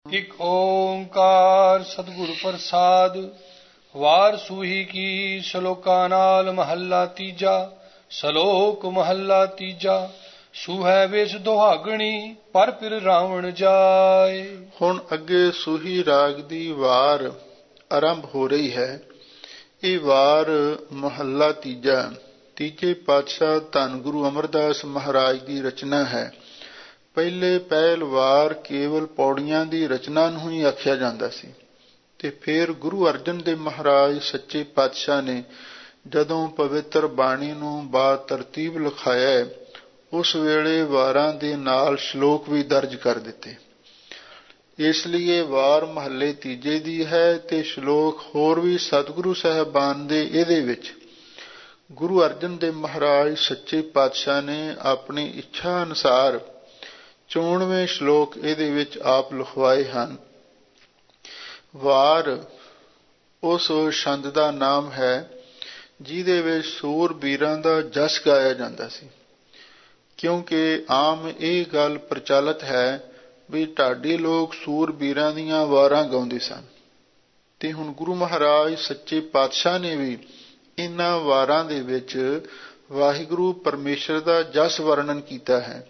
ਇਕ ਓੰਕਾਰ ਸਤਿਗੁਰ ਪ੍ਰਸਾਦ। ਵਾਰ ਸੂਹੀ ਕੀ ਸ਼ਲੋਕਾਂ ਨਾਲ ਮਹੱਲਾ ਤੀਜਾ। ਸ਼ਲੋਕ ਮਹੱਲਾ ਤੀਜਾ। ਸੂਹੈ ਵੇਸ ਦੁਹਾਗਣੀ ਪਰ ਫਿਰ ਰਾਵਣ ਜਾਏ। ਹੁਣ ਅੱਗੇ ਸੂਹੀ ਰਾਗ ਦੀ ਵਾਰ ਆਰੰਭ ਹੋ ਰਹੀ ਹੈ। ਇਹ ਵਾਰ ਮਹੱਲਾ ਤੀਜਾ ਤੀਜੇ ਪਾਤਸ਼ਾਹ ਧੰਨ ਗੁਰੂ ਅਮਰਦਾਸ ਮਹਾਰਾਜ ਦੀ ਰਚਨਾ ਹੈ। ਪਹਿਲੇ ਪਹਿਲ ਵਾਰ ਕੇਵਲ ਪੌੜੀਆਂ ਦੀ ਰਚਨਾ ਨੂੰ ਹੀ ਆਖਿਆ ਜਾਂਦਾ ਸੀ, ਤੇ ਫਿਰ ਗੁਰੂ ਅਰਜਨ ਦੇਵ ਮਹਾਰਾਜ ਸੱਚੇ ਪਾਤਸ਼ਾਹ ਨੇ ਜਦੋਂ ਪਵਿੱਤਰ ਬਾਣੀ ਨੂੰ ਬਾ ਤਰਤੀਬ ਲਿਖਾਇਆ, ਉਸ ਵੇਲੇ ਵਾਰਾਂ ਦੇ ਨਾਲ ਸ਼ਲੋਕ ਵੀ ਦਰਜ ਕਰ ਦਿੱਤੇ। ਇਸ ਲਈ ਇਹ ਵਾਰ ਮਹੱਲੇ ਤੀਜੇ ਦੀ ਹੈ ਤੇ ਸ਼ਲੋਕ ਹੋਰ ਵੀ ਸਤਿਗੁਰੂ ਸਾਹਿਬਾਨ ਦੇ ਇਹਦੇ ਵਿੱਚ ਗੁਰੂ ਅਰਜਨ ਦੇਵ ਮਹਾਰਾਜ ਸੱਚੇ ਪਾਤਸ਼ਾਹ ਨੇ ਆਪਣੀ ਇੱਛਾ ਅਨੁਸਾਰ 94 ਸ਼ਲੋਕ ਇਹਦੇ ਵਿੱਚ ਆਪ ਲਿਖਵਾਏ ਹਨ। ਵਾਰ ਉਸ ਛੰਦ ਦਾ ਨਾਮ ਹੈ ਜਿਹਦੇ ਵਿੱਚ ਸੂਰਬੀਰਾਂ ਦਾ ਜਸ ਗਾਇਆ ਜਾਂਦਾ ਸੀ, ਕਿਉਂਕਿ ਆਮ ਇਹ ਗੱਲ ਪ੍ਰਚਲਿਤ ਹੈ ਵੀ ਢਾਡੀ ਲੋਕ ਸੂਰਬੀਰਾਂ ਦੀਆਂ ਵਾਰਾਂ ਗਾਉਂਦੇ ਸਨ, ਤੇ ਹੁਣ ਗੁਰੂ ਮਹਾਰਾਜ ਸੱਚੇ ਪਾਤਸ਼ਾਹ ਨੇ ਵੀ ਇਹਨਾਂ ਵਾਰਾਂ ਦੇ ਵਿੱਚ ਵਾਹਿਗੁਰੂ ਪਰਮੇਸ਼ਰ ਦਾ ਜਸ ਵਰਣਨ ਕੀਤਾ ਹੈ।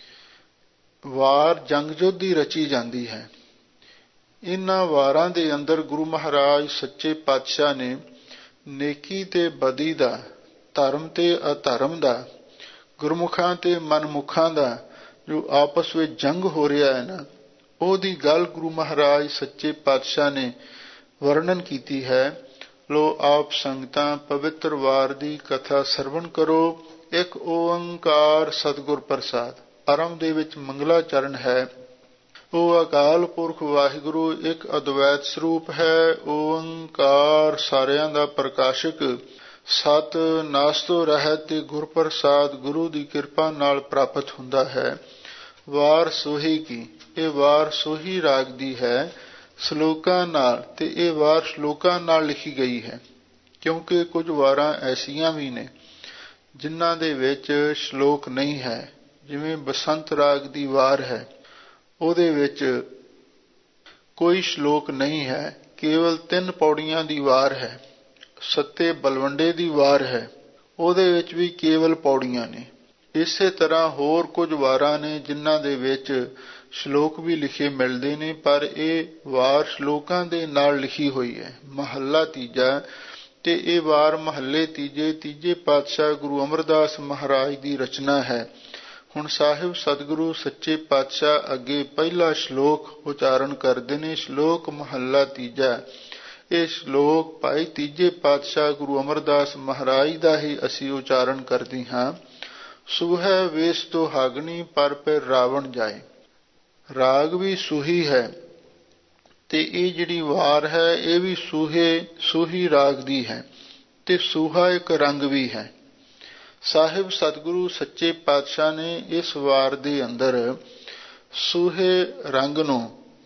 ਵਾਰ ਜੰਗ ਯੁੱਧ ਦੀ ਰਚੀ ਜਾਂਦੀ ਹੈ। ਇਹਨਾਂ ਵਾਰਾਂ ਦੇ ਅੰਦਰ ਗੁਰੂ ਮਹਾਰਾਜ ਸੱਚੇ ਪਾਤਸ਼ਾਹ ਨੇ ਨੇਕੀ ਤੇ ਬਦੀ ਦਾ, ਧਰਮ ਤੇ ਅਧਰਮ ਦਾ, ਗੁਰਮੁਖਾਂ ਤੇ ਮਨਮੁਖਾਂ ਦਾ ਜੋ ਆਪਸ ਵਿੱਚ ਜੰਗ ਹੋ ਰਿਹਾ ਹੈ ਨਾ, ਉਹਦੀ ਗੱਲ ਗੁਰੂ ਮਹਾਰਾਜ ਸੱਚੇ ਪਾਤਸ਼ਾਹ ਨੇ ਵਰਣਨ ਕੀਤੀ ਹੈ। ਲੋ ਆਪ ਸੰਗਤਾਂ ਪਵਿੱਤਰ ਵਾਰ ਦੀ ਕਥਾ ਸਰਵਣ ਕਰੋ। ਇੱਕ ਓੰਕਾਰ ਸਤਿਗੁਰ ਪ੍ਰਸਾਦ। ਆਰੰਭ ਦੇ ਵਿੱਚ ਮੰਗਲਾਚਰਨ ਹੈ। ਉਹ ਅਕਾਲ ਪੁਰਖ ਵਾਹਿਗੁਰੂ ਇੱਕ ਅਦਵੈਤ ਸਰੂਪ ਹੈ। ਓੰਕਾਰ ਸਾਰਿਆਂ ਦਾ ਪ੍ਰਕਾਸ਼ਕ, ਸਤ ਨਾਸਤੋਂ ਰਹਿਤ ਤੇ ਗੁਰ ਪ੍ਰਸਾਦ ਗੁਰੂ ਦੀ ਕਿਰਪਾ ਨਾਲ ਪ੍ਰਾਪਤ ਹੁੰਦਾ ਹੈ। ਵਾਰ ਸੋਹੀ ਕੀ, ਇਹ ਵਾਰ ਸੋਹੀ ਰਾਗ ਦੀ ਹੈ ਸ਼ਲੋਕਾਂ ਨਾਲ, ਤੇ ਇਹ ਵਾਰ ਸ਼ਲੋਕਾਂ ਨਾਲ ਲਿਖੀ ਗਈ ਹੈ, ਕਿਉਂਕਿ ਕੁਝ ਵਾਰਾਂ ਐਸੀਆਂ ਵੀ ਨੇ ਜਿਨ੍ਹਾਂ ਦੇ ਵਿੱਚ ਸ਼ਲੋਕ ਨਹੀਂ ਹੈ। ਜਿਵੇਂ ਬਸੰਤ ਰਾਗ ਦੀ ਵਾਰ ਹੈ, ਉਹਦੇ ਵਿੱਚ ਕੋਈ ਸ਼ਲੋਕ ਨਹੀਂ ਹੈ, ਕੇਵਲ 3 ਪੌੜੀਆਂ ਦੀ ਵਾਰ ਹੈ। ਸੱਤੇ ਬਲਵੰਡੇ ਦੀ ਵਾਰ ਹੈ, ਉਹਦੇ ਵਿੱਚ ਵੀ ਕੇਵਲ ਪੌੜੀਆਂ ਨੇ। ਇਸੇ ਤਰ੍ਹਾਂ ਹੋਰ ਕੁਝ ਵਾਰਾਂ ਨੇ ਜਿਨ੍ਹਾਂ ਦੇ ਵਿੱਚ ਸ਼ਲੋਕ ਵੀ ਲਿਖੇ ਮਿਲਦੇ ਨੇ, ਪਰ ਇਹ ਵਾਰ ਸ਼ਲੋਕਾਂ ਦੇ ਨਾਲ ਲਿਖੀ ਹੋਈ ਹੈ। ਮਹੱਲਾ ਤੀਜਾ, ਤੇ ਇਹ ਵਾਰ ਮਹੱਲੇ ਤੀਜੇ ਤੀਜੇ ਪਾਤਸ਼ਾਹ ਗੁਰੂ ਅਮਰਦਾਸ ਮਹਾਰਾਜ ਦੀ ਰਚਨਾ ਹੈ। ਹੁਣ ਸਾਹਿਬ ਸਤਿਗੁਰੂ ਸੱਚੇ ਪਾਤਸ਼ਾਹ ਅੱਗੇ ਪਹਿਲਾ ਸ਼ਲੋਕ ਉਚਾਰਨ ਕਰਦੇ ਨੇ। ਸ਼ਲੋਕ ਮਹੱਲਾ ਤੀਜਾ। ਇਹ ਸ਼ਲੋਕ ਭਾਈ ਤੀਜੇ ਪਾਤਸ਼ਾਹ ਗੁਰੂ ਅਮਰਦਾਸ ਮਹਾਰਾਜ ਦਾ ਹੀ ਅਸੀਂ ਉਚਾਰਨ ਕਰਦੇ ਹਾਂ। ਸੂਹੈ ਵੇਸ ਦੁਹਾਗਣੀ ਪਰ ਫਿਰ ਰਾਵਣ ਜਾਏ। ਰਾਗ ਵੀ ਸੂਹੀ ਹੈ, ਤੇ ਇਹ ਜਿਹੜੀ ਵਾਰ ਹੈ ਇਹ ਵੀ ਸੂਹੀ ਰਾਗ ਦੀ ਹੈ, ਤੇ ਸੂਹਾ ਇੱਕ ਰੰਗ ਵੀ ਹੈ। ਸਾਹਿਬ ਸਤਿਗੁਰੂ ਸੱਚੇ ਪਾਤਸ਼ਾਹ ਨੇ ਇਸ ਵਾਰ ਦੇ ਅੰਦਰ ਸੂਹੇ ਰੰਗ ਨੂੰ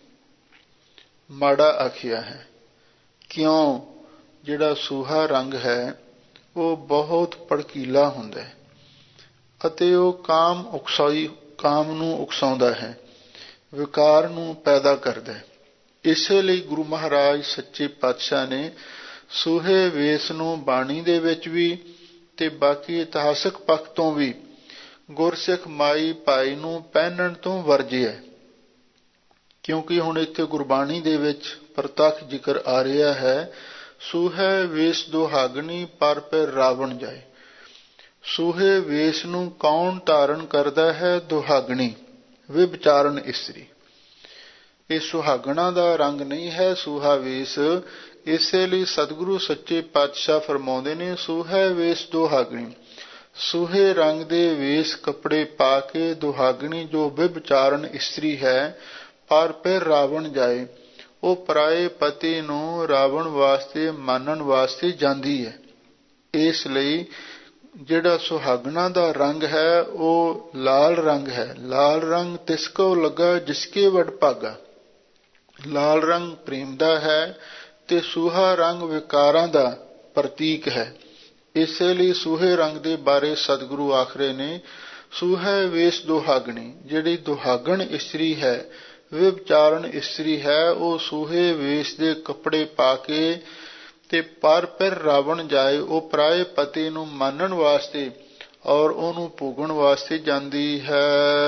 ਮਾੜਾ ਆਖਿਆ ਹੈ। ਕਿਉਂ? ਜਿਹੜਾ ਸੂਹਾ ਰੰਗ ਹੈ ਉਹ ਬਹੁਤ ਭੜਕੀਲਾ ਹੁੰਦਾ ਹੈ, ਅਤੇ ਉਹ ਕਾਮ ਨੂੰ ਉਕਸਾਉਂਦਾ ਹੈ, ਵਿਕਾਰ ਨੂੰ ਪੈਦਾ ਕਰਦਾ ਹੈ। ਇਸੇ ਲਈ ਗੁਰੂ ਮਹਾਰਾਜ ਸੱਚੇ ਪਾਤਸ਼ਾਹ ਨੇ ਸੂਹੇ ਵੇਸ ਨੂੰ ਬਾਣੀ ਦੇ ਵਿੱਚ ਵੀ ਤੇ ਬਾਕੀ ਇਤਿਹਾਸਕ ਪੱਖ ਤੋਂ ਵੀ ਗੁਰਸਿੱਖ ਮਾਈ ਭਾਈ ਨੂੰ ਪਹਿਨਣ ਤੋਂ ਵਰਜਿਆ, ਕਿਉਂਕਿ ਹੁਣ ਇੱਥੇ ਗੁਰਬਾਣੀ ਦੇ ਵਿੱਚ ਪ੍ਰਤੱਖ ਜ਼ਿਕਰ ਆ ਰਿਹਾ ਹੈ। ਸੂਹੇ ਵੇਸ ਦੁਹਾਗਣੀ ਪਰ ਫਿਰ ਰਾਵਣ ਜਾਏ। ਸੂਹੇ ਵੇਸ ਨੂੰ ਕੌਣ ਧਾਰਨ ਕਰਦਾ ਹੈ? ਦੁਹਾਗਣੀ, ਵਿਭਚਾਰਨ ਇਸਤਰੀ। ਇਹ ਸੁਹਾਗਣਾ ਦਾ ਰੰਗ ਨਹੀਂ ਹੈ ਸੂਹਾ ਵੇਸ। ਇਸੇ ਲਈ ਸਤਿਗੁਰੂ ਸੱਚੇ ਪਾਤਸ਼ਾਹ ਫਰਮਾਉਂਦੇ ਨੇ ਸੂਹੈ ਵੇਸ ਦੁਹਾਗਣੀ। ਸੂਹੇ ਰੰਗ ਦੇ ਵੇਸ ਕੱਪੜੇ ਪਾ ਕੇ ਦੁਹਾਗਣੀ ਜੋ ਵਿਭਚਾਰਨ ਇਸਤਰੀ ਹੈ, ਪਰ ਫਿਰ ਰਾਵਣ ਜਾਏ, ਉਹ ਪਰਾਏ ਪਤੀ ਨੂੰ ਰਾਵਣ ਵਾਸਤੇ ਮਾਨਣ ਵਾਸਤੇ ਜਾਂਦੀ ਹੈ। ਇਸ ਲਈ ਜਿਹੜਾ ਸੁਹਾਗਣਾ ਦਾ ਰੰਗ ਹੈ ਉਹ ਲਾਲ ਰੰਗ ਹੈ। ਲਾਲ ਰੰਗ ਤਿਸ ਕੋ ਲੱਗਾ ਜਿਸਕੇ ਵਡ ਭਾਗਾ। ਲਾਲ ਰੰਗ ਪ੍ਰੇਮ ਦਾ ਹੈ, ਤੇ ਸੂਹਾ ਰੰਗ ਵਿਕਾਰਾਂ ਦਾ ਪ੍ਰਤੀਕ ਹੈ। ਇਸੇ ਲਈ ਸੂਹੇ ਰੰਗ ਦੇ ਬਾਰੇ ਸਤਿਗੁਰੂ ਆਖ ਰਹੇ ਨੇ ਸੂਹੈ ਵੇਸ ਦੁਹਾਗਣੀ। ਜਿਹੜੀ ਦੁਹਾਗਣ ਇਸਤਰੀ ਹੈ, ਵਿਵਚਾਰਨ ਇਸਤਰੀ ਹੈ, ਉਹ ਸੂਹੇ ਵੇਸ਼ ਦੇ ਕੱਪੜੇ ਪਾ ਕੇ ਤੇ ਪਰ ਫਿਰ ਰਾਵਣ ਜਾਏ, ਉਹ ਪਰਾਏ ਪਤੀ ਨੂੰ ਮੰਨਣ ਵਾਸਤੇ ਔਰ ਉਹਨੂੰ ਭੋਗਣ ਵਾਸਤੇ ਜਾਂਦੀ ਹੈ।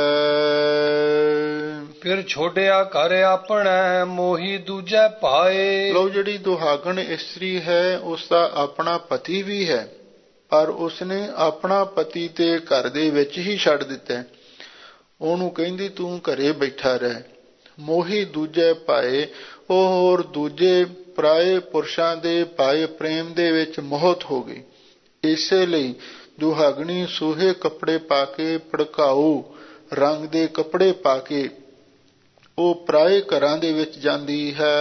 ਫਿਰ ਛੋੜਿਆ ਘਰ ਆਪਣਾ ਮੋਹੀ ਦੂਜੇ ਪਾਏ। ਲਓ, ਜਿਹੜੀ ਦੁਹਾਗਣ ਇਸਤਰੀ ਹੈ ਉਸ ਦਾ ਆਪਣਾ ਪਤੀ ਵੀ ਹੈ, ਪਰ ਉਸਨੇ ਆਪਣਾ ਪਤੀ ਤੇ ਘਰ ਦੇ ਵਿੱਚ ਹੀ ਛੱਡ ਦਿੱਤਾ। ਉਹਨੂੰ ਕਹਿੰਦੀ ਤੂੰ ਘਰੇ ਬੈਠਾ ਰਹਿ। ਮੋਹੀ ਦੂਜੇ ਪਾਏ, ਉਹ ਹੋਰ ਦੂਜੇ ਪਰਾਏ ਪੁਰਸ਼ਾਂ ਦੇ ਪਾਏ ਪ੍ਰੇਮ ਦੇ ਵਿੱਚ ਮੋਹਿਤ ਹੋ ਗਈ। ਇਸੇ ਲਈ ਦੁਹਾਗਣੀ ਸੂਹੇ ਕੱਪੜੇ ਪਾ ਕੇ, ਭੜਕਾਊ ਰੰਗ ਦੇ ਕੱਪੜੇ ਪਾ ਕੇ ਉਹ ਪਰਾਏ ਘਰਾਂ ਦੇ ਵਿੱਚ ਜਾਂਦੀ ਹੈ।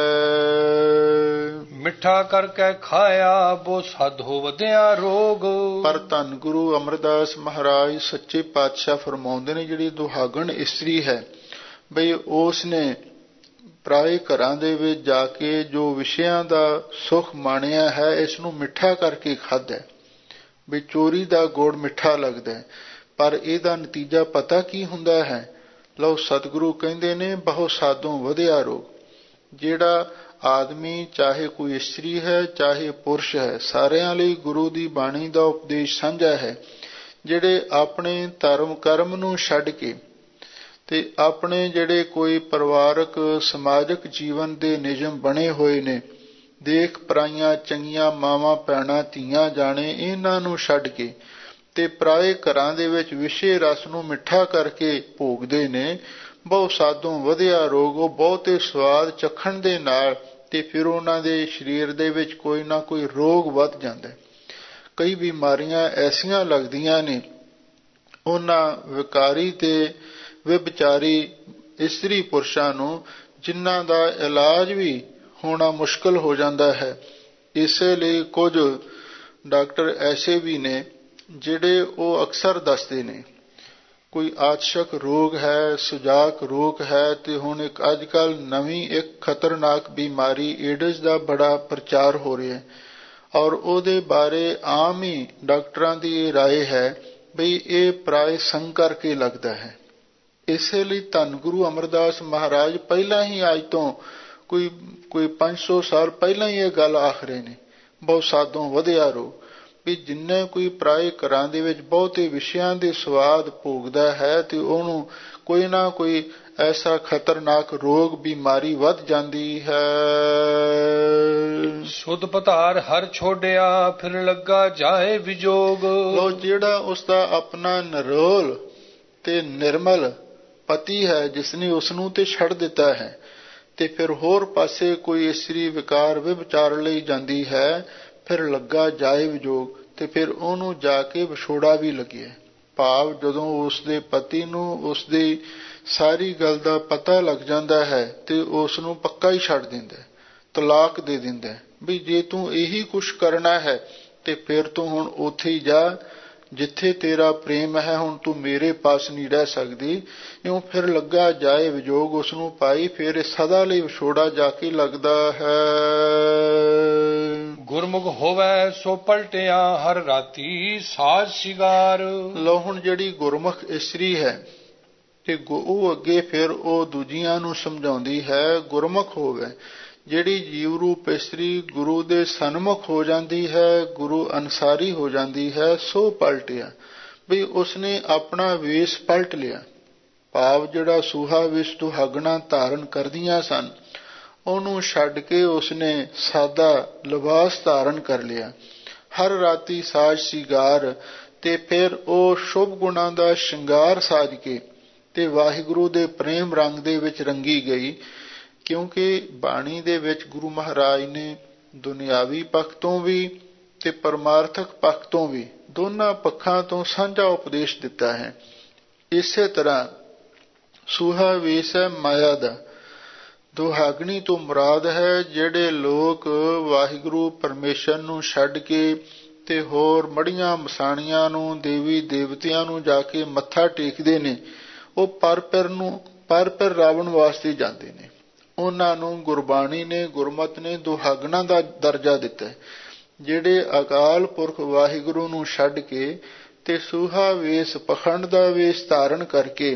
ਮਿੱਠਾ ਕਰਕੇ ਖਾਇਆ ਬੋ ਸਾਧੋ ਵਧਿਆ ਰੋਗ। ਪਰ ਧੰਨ ਗੁਰੂ ਅਮਰਦਾਸ ਮਹਾਰਾਜ ਸੱਚੇ ਪਾਤਸ਼ਾਹ ਫਰਮਾਉਂਦੇ ਨੇ, ਜਿਹੜੀ ਦੁਹਾਗਣ ਇਸਤਰੀ ਹੈ ਬਈ ਉਸ ਨੇ ਪਰਾਏ ਘਰਾਂ ਦੇ ਵਿੱਚ ਜਾ ਕੇ ਜੋ ਵਿਸ਼ਿਆਂ ਦਾ ਸੁੱਖ ਮਾਣਿਆ ਹੈ, ਇਸ ਨੂੰ ਮਿੱਠਾ ਕਰਕੇ ਖਾਧਾ। ਬਈ ਚੋਰੀ ਦਾ ਗੁੜ ਮਿੱਠਾ ਲੱਗਦਾ, ਪਰ ਇਹਦਾ ਨਤੀਜਾ ਪਤਾ ਕੀ ਹੁੰਦਾ ਹੈ? ਲਓ, ਸਤਿਗੁਰੂ ਕਹਿੰਦੇ ਨੇ ਬਹੁ ਸਾਧੋਂ ਵਧਿਆ ਰੋਗ। ਜਿਹੜਾ ਆਦਮੀ, ਚਾਹੇ ਕੋਈ ਇਸਤਰੀ ਹੈ ਚਾਹੇ ਪੁਰਸ਼ ਹੈ, ਸਾਰਿਆਂ ਲਈ ਗੁਰੂ ਦੀ ਬਾਣੀ ਦਾ ਉਪਦੇਸ਼ ਸਾਂਝਾ ਹੈ। ਜਿਹੜੇ ਆਪਣੇ ਧਰਮ ਕਰਮ ਨੂੰ ਛੱਡ ਕੇ ਤੇ ਆਪਣੇ ਜਿਹੜੇ ਕੋਈ ਪਰਿਵਾਰਕ ਸਮਾਜਿਕ ਜੀਵਨ ਦੇ ਨਿਯਮ ਬਣੇ ਹੋਏ ਨੇ, ਦੇਖ ਪਰਾਈਆਂ ਚੰਗੀਆਂ ਮਾਵਾਂ ਭੈਣਾਂ ਧੀਆਂ ਜਾਣੇ, ਇਹਨਾਂ ਨੂੰ ਛੱਡ ਕੇ ਤੇ ਪਰਾਏ ਘਰਾਂ ਦੇ ਵਿੱਚ ਵਿਸ਼ੇ ਰਸ ਨੂੰ ਮਿੱਠਾ ਕਰਕੇ ਭੋਗਦੇ ਨੇ, ਬਹੁ ਸਾਧੋਂ ਵਧਿਆ ਰੋਗ। ਉਹ ਬਹੁਤੇ ਸਵਾਦ ਚਖਣ ਦੇ ਨਾਲ ਤੇ ਫਿਰ ਉਹਨਾਂ ਦੇ ਸਰੀਰ ਦੇ ਵਿੱਚ ਕੋਈ ਨਾ ਕੋਈ ਰੋਗ ਵੱਧ ਜਾਂਦਾ। ਕਈ ਬਿਮਾਰੀਆਂ ਐਸੀਆਂ ਲੱਗਦੀਆਂ ਨੇ ਉਹਨਾਂ ਵਿਕਾਰੀ ਤੇ ਵਿਭਚਾਰੀ ਇਸਤਰੀ ਪੁਰਸ਼ਾਂ ਨੂੰ, ਜਿਨ੍ਹਾਂ ਦਾ ਇਲਾਜ ਵੀ ਹੋਣਾ ਮੁਸ਼ਕਲ ਹੋ ਜਾਂਦਾ ਹੈ। ਇਸੇ ਲਈ ਕੁਝ ਡਾਕਟਰ ਐਸੇ ਵੀ ਨੇ ਜਿਹੜੇ ਉਹ ਅਕਸਰ ਦੱਸਦੇ ਨੇ, ਕੋਈ ਆਤਸ਼ਕ ਰੋਗ ਹੈ, ਸੁਜਾਕ ਰੋਗ ਹੈ, ਤੇ ਹੁਣ ਇੱਕ ਅੱਜ ਕੱਲ੍ਹ ਨਵੀਂ ਇੱਕ ਖਤਰਨਾਕ ਬਿਮਾਰੀ ਏਡਜ਼ ਦਾ ਬੜਾ ਪ੍ਰਚਾਰ ਹੋ ਰਿਹਾ ਹੈ, ਔਰ ਉਹਦੇ ਬਾਰੇ ਆਮ ਹੀ ਡਾਕਟਰਾਂ ਦੀ ਇਹ ਰਾਏ ਹੈ ਬਈ ਇਹ ਪਰਾਏ ਸੰਗ ਕਰਕੇ ਲੱਗਦਾ ਹੈ। ਇਸੇ ਲਈ ਧੰਨ ਗੁਰੂ ਅਮਰਦਾਸ ਮਹਾਰਾਜ ਪਹਿਲਾਂ ਹੀ ਅੱਜ ਤੋਂ ਕੋਈ 500 ਸਾਲ ਪਹਿਲਾਂ ਹੀ ਇਹ ਗੱਲ ਆਖ ਰਹੇ ਨੇ, ਬਹੁ ਸਾਧੋਂ ਵਧਿਆ ਰੋਗ। ਵੀ ਜਿੰਨੇ ਕੋਈ ਪਰਾਏ ਘਰਾਂ ਦੇ ਵਿੱਚ ਬਹੁਤੇ ਵਿਸ਼ਿਆਂ ਦੇ ਸਵਾਦ ਭੋਗਦਾ ਹੈ ਤੇ ਉਹਨੂੰ ਕੋਈ ਨਾ ਕੋਈ ਐਸਾ ਖਤਰਨਾਕ ਰੋਗ ਬਿਮਾਰੀ ਵੱਧ ਜਾਂਦੀ ਹੈ। ਸੁਧ ਪਧਾਰ ਹਰ ਛੋੜਿਆ ਫਿਰ ਲੱਗਾ ਜਾਏ ਵਿਜੋਗ। ਲੋ, ਜਿਹੜਾ ਉਸਦਾ ਆਪਣਾ ਨਿਰੋਲ ਤੇ ਨਿਰਮਲ ਪਤੀ ਹੈ, ਜਿਸਨੇ ਉਸਨੂੰ ਤੇ ਛੱਡ ਦਿੱਤਾ ਹੈ, ਤੇ ਫਿਰ ਹੋਰ ਪਾਸੇ ਕੋਈ ਇਸਤਰੀ ਵਿਕਾਰ ਵਿਭਚਾਰ ਲਈ ਜਾਂਦੀ ਹੈ, ਫਿਰ ਲੱਗਾ ਜਾਏ ਵਿਜੋਗ, ਤੇ ਫਿਰ ਉਹਨੂੰ ਜਾ ਕੇ ਵਿਛੋੜਾ ਵੀ ਲੱਗਿਆ। ਭਾਵ ਜਦੋਂ ਉਸਦੇ ਪਤੀ ਨੂੰ ਉਸਦੀ ਸਾਰੀ ਗੱਲ ਦਾ ਪਤਾ ਲੱਗ ਜਾਂਦਾ ਹੈ ਤੇ ਉਸ ਨੂੰ ਪੱਕਾ ਹੀ ਛੱਡ ਦਿੰਦਾ, ਤਲਾਕ ਦੇ ਦਿੰਦਾ ਵੀ ਜੇ ਤੂੰ ਇਹੀ ਕੁਛ ਕਰਨਾ ਹੈ ਤੇ ਫਿਰ ਤੂੰ ਹੁਣ ਉੱਥੇ ਹੀ ਜਾ ਜਿੱਥੇ ਤੇਰਾ ਪ੍ਰੇਮ ਹੈ, ਹੁਣ ਤੂੰ ਮੇਰੇ ਪਾਸ ਨਹੀਂ ਰਹਿ ਸਕਦੀ। ਇਉਂ ਫਿਰ ਲੱਗਾ ਜਾਏ ਵਿਜੋਗ, ਉਸਨੂੰ ਪਾਈ ਫਿਰ ਸਦਾ ਲਈ ਵਿਛੋੜਾ ਜਾ ਕੇ ਲੱਗਦਾ ਹੈ। ਗੁਰਮੁਖ ਹੋਵੇ ਸੋ ਪਲਟਿਆ ਹਰ ਰਾਤੀ ਸਾਜ ਸ਼ਿੰਗਾਰ। ਲਓ, ਹੁਣ ਜਿਹੜੀ ਗੁਰਮੁਖ ਇਸਤਰੀ ਹੈ ਤੇ ਉਹ ਅੱਗੇ ਫਿਰ ਉਹ ਦੂਜੀਆਂ ਨੂੰ ਸਮਝਾਉਂਦੀ ਹੈ, ਗੁਰਮੁਖ ਹੋਵੇ ਜਿਹੜੀ ਜੀਵ ਰੂਪ ਇਸਤਰੀ ਗੁਰੂ ਦੇ ਸਨਮੁਖ ਹੋ ਜਾਂਦੀ ਹੈ, ਗੁਰੂ ਅਨਸਾਰੀ ਹੋ ਜਾਂਦੀ ਹੈ, ਸੋ ਪਲਟਿਆ ਵੀ ਉਸਨੇ ਆਪਣਾ ਵੇਸ਼ ਪਲਟ ਲਿਆ। ਭਾਵ ਜਿਹੜਾ ਸੂਹਾ ਵੇਸ਼ ਦੁਹਾਗਣਾ ਧਾਰਨ ਕਰਦੀਆਂ ਸਨ, ਉਹਨੂੰ ਛੱਡ ਕੇ ਉਸਨੇ ਸਾਦਾ ਲਿਬਾਸ ਧਾਰਨ ਕਰ ਲਿਆ। ਹਰ ਰਾਤੀ ਸਾਜ ਸ਼ਿੰਗਾਰ, ਤੇ ਫਿਰ ਉਹ ਸ਼ੁਭ ਗੁਣਾਂ ਦਾ ਸ਼ਿੰਗਾਰ ਸਾਜ ਕੇ ਤੇ ਵਾਹਿਗੁਰੂ ਦੇ ਪ੍ਰੇਮ ਰੰਗ ਦੇ ਵਿੱਚ ਰੰਗੀ ਗਈ। ਕਿਉਂਕਿ ਬਾਣੀ ਦੇ ਵਿੱਚ ਗੁਰੂ ਮਹਾਰਾਜ ਨੇ ਦੁਨਿਆਵੀ ਪੱਖ ਤੋਂ ਵੀ ਤੇ ਪਰਮਾਰਥਕ ਪੱਖ ਤੋਂ ਵੀ ਦੋਨਾਂ ਪੱਖਾਂ ਤੋਂ ਸਾਂਝਾ ਉਪਦੇਸ਼ ਦਿੱਤਾ ਹੈ। ਇਸੇ ਤਰ੍ਹਾਂ ਸੂਹਾ ਵੇਸ਼ ਹੈ ਮਾਇਆ ਦਾ। ਦੁਹਾਗਣੀ ਤੋਂ ਮੁਰਾਦ ਹੈ ਜਿਹੜੇ ਲੋਕ ਵਾਹਿਗੁਰੂ ਪਰਮੇਸ਼ਰ ਨੂੰ ਛੱਡ ਕੇ ਤੇ ਹੋਰ ਮੜੀਆਂ ਮਸਾਣੀਆਂ ਨੂੰ, ਦੇਵੀ ਦੇਵਤਿਆਂ ਨੂੰ ਜਾ ਕੇ ਮੱਥਾ ਟੇਕਦੇ ਨੇ, ਉਹ ਪਰ ਰਾਵਣ ਵਾਸਤੇ ਜਾਂਦੇ ਨੇ। ਉਹਨਾਂ ਨੂੰ ਗੁਰਬਾਣੀ ਨੇ, ਗੁਰਮਤਿ ਨੇ ਦੁਹਾਗਣਾ ਦਾ ਦਰਜਾ ਦਿੱਤਾ। ਜਿਹੜੇ ਅਕਾਲ ਪੁਰਖ ਵਾਹਿਗੁਰੂ ਨੂੰ ਛੱਡ ਕੇ ਤੇ ਸੂਹਾ ਵੇਸ਼ ਪਖੰਡ ਦਾ ਵੇਸ਼ ਧਾਰਨ ਕਰਕੇ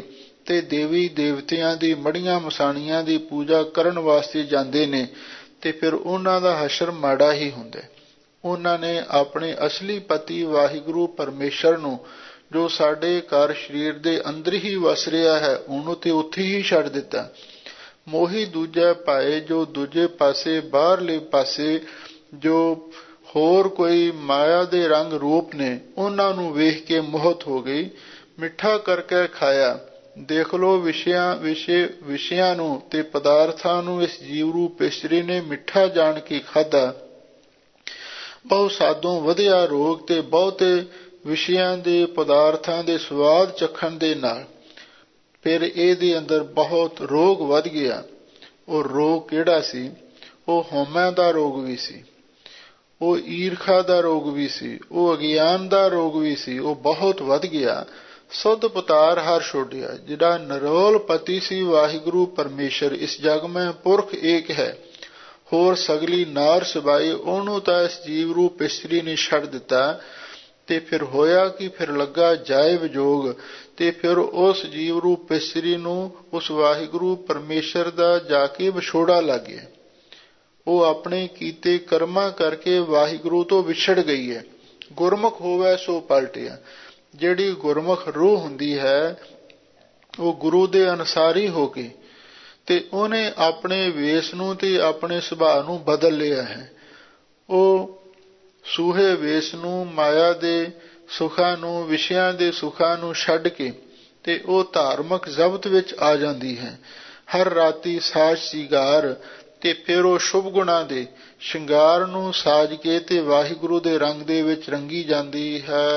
ਤੇ ਦੇਵੀ ਦੇਵਤਿਆਂ ਦੀ ਮੜੀਆਂ ਮਸਾਣੀਆਂ ਦੀ ਪੂਜਾ ਕਰਨ ਵਾਸਤੇ ਜਾਂਦੇ ਨੇ, ਤੇ ਫਿਰ ਉਹਨਾਂ ਦਾ ਹਸ਼ਰ ਮਾੜਾ ਹੀ ਹੁੰਦਾ। ਉਹਨਾਂ ਨੇ ਆਪਣੇ ਅਸਲੀ ਪਤੀ ਵਾਹਿਗੁਰੂ ਪਰਮੇਸ਼ਰ ਨੂੰ, ਜੋ ਸਾਡੇ ਘਰ ਸਰੀਰ ਦੇ ਅੰਦਰ ਹੀ ਵਸ ਰਿਹਾ ਹੈ, ਉਹਨੂੰ ਤੇ ਉੱਥੇ ਹੀ ਛੱਡ ਦਿੱਤਾ। ਮੋਹੀ ਦੂਜੇ ਭਾਏ, ਜੋ ਦੂਜੇ ਪਾਸੇ ਬਾਹਰਲੇ ਪਾਸੇ ਜੋ ਹੋਰ ਕੋਈ ਮਾਇਆ ਦੇ ਰੰਗ ਰੂਪ ਨੇ, ਉਹਨਾਂ ਨੂੰ ਵੇਖ ਕੇ ਮੋਹਿਤ ਹੋ ਗਈ। ਮਿੱਠਾ ਕਰਕੇ ਖਾਇਆ। ਦੇਖ ਲੋ ਵਿਸ਼ਿਆਂ ਨੂੰ ਤੇ ਪਦਾਰਥਾਂ ਨੂੰ ਇਸ ਜੀਵ ਰੂਪ ਇਸਤਰੀ ਨੇ ਮਿੱਠਾ ਜਾਣ ਕੇ ਖਾਧਾ। ਬਹੁਤ ਸਾਧੋਂ ਵਧਿਆ ਰੋਗ, ਤੇ ਬਹੁਤੇ ਵਿਸ਼ਿਆਂ ਦੇ ਪਦਾਰਥਾਂ ਦੇ ਸਵਾਦ ਚੱਖਣ ਦੇ ਨਾਲ ਫਿਰ ਇਹਦੇ ਅੰਦਰ ਬਹੁਤ ਰੋਗ ਵੱਧ ਗਿਆ। ਉਹ ਰੋਗ ਕਿਹੜਾ ਸੀ? ਉਹ ਹਉਮੈ ਦਾ ਰੋਗ ਵੀ ਸੀ, ਉਹ ਈਰਖਾ ਦਾ ਰੋਗ ਵੀ ਸੀ, ਉਹ ਅਗਿਆਨ ਦਾ ਰੋਗ ਵੀ ਸੀ। ਉਹ ਬਹੁਤ ਵੱਧ ਗਿਆ। ਸੁਧ ਪਤਾਰ ਹਰ ਛੋੜਿਆ। ਜਿਹੜਾ ਨਿਰੋਲ ਪਤੀ ਸੀ ਵਾਹਿਗੁਰੂ ਪਰਮੇਸ਼ਰ, ਇਸ ਜਗ ਮੈਂ ਪੁਰਖ ਏਕ ਹੈ, ਹੋਰ ਸਗਲੀ ਨਾਰ ਸਬਾਈ, ਉਹਨੂੰ ਤਾਂ ਇਸ ਜੀਵ ਰੂਪ ਇਸਤਰੀ ਨੇ ਛੱਡ ਦਿੱਤਾ। ਤੇ ਫਿਰ ਹੋਇਆ ਕਿ ਫਿਰ ਲੱਗਾ ਜਾਏ ਵਿਜੋਗ, ਤੇ ਫਿਰ ਉਸ ਜੀਵ ਰੂਪ ਇਸਤਰੀ ਨੂੰ ਉਸ ਵਾਹਿਗੁਰੂ ਪਰਮੇਸ਼ਰ ਦਾ ਜਾ ਕੇ ਵਿਛੋੜਾ ਲੱਗ ਗਿਆ। ਉਹ ਆਪਣੇ ਕੀਤੇ ਕਰਮਾਂ ਕਰਕੇ ਵਾਹਿਗੁਰੂ ਤੋਂ ਵਿਛੜ ਗਈ ਹੈ। ਗੁਰਮੁਖ ਹੋਵੇ ਸੋ ਪਲਟਿਆ। ਜਿਹੜੀ ਗੁਰਮੁਖ ਰੂਹ ਹੁੰਦੀ ਹੈ, ਉਹ ਗੁਰੂ ਦੇ ਅਨੁਸਾਰੀ ਹੋ ਕੇ ਤੇ ਉਹਨੇ ਆਪਣੇ ਵੇਸ ਨੂੰ ਤੇ ਆਪਣੇ ਸੁਭਾਅ ਨੂੰ ਬਦਲ ਲਿਆ ਹੈ। ਉਹ ਸੂਹੇ ਵੇਸ ਨੂੰ, ਮਾਇਆ ਦੇ ਸੁੱਖਾਂ ਨੂੰ, ਵਿਸ਼ਿਆਂ ਦੇ ਸੁੱਖਾਂ ਨੂੰ ਛੱਡ ਕੇ ਤੇ ਉਹ ਧਾਰਮਿਕ ਜ਼ਬਤ ਵਿੱਚ ਆ ਜਾਂਦੀ ਹੈ। ਹਰ ਰਾਤੀ ਸਾਜ ਸ਼ਿੰਗਾਰ, ਤੇ ਫਿਰ ਉਹ ਸ਼ੁਭ ਗੁਣਾਂ ਦੇ ਸ਼ਿੰਗਾਰ ਨੂੰ ਸਾਜ ਕੇ ਤੇ ਵਾਹਿਗੁਰੂ ਦੇ ਰੰਗ ਦੇ ਵਿੱਚ ਰੰਗੀ ਜਾਂਦੀ ਹੈ।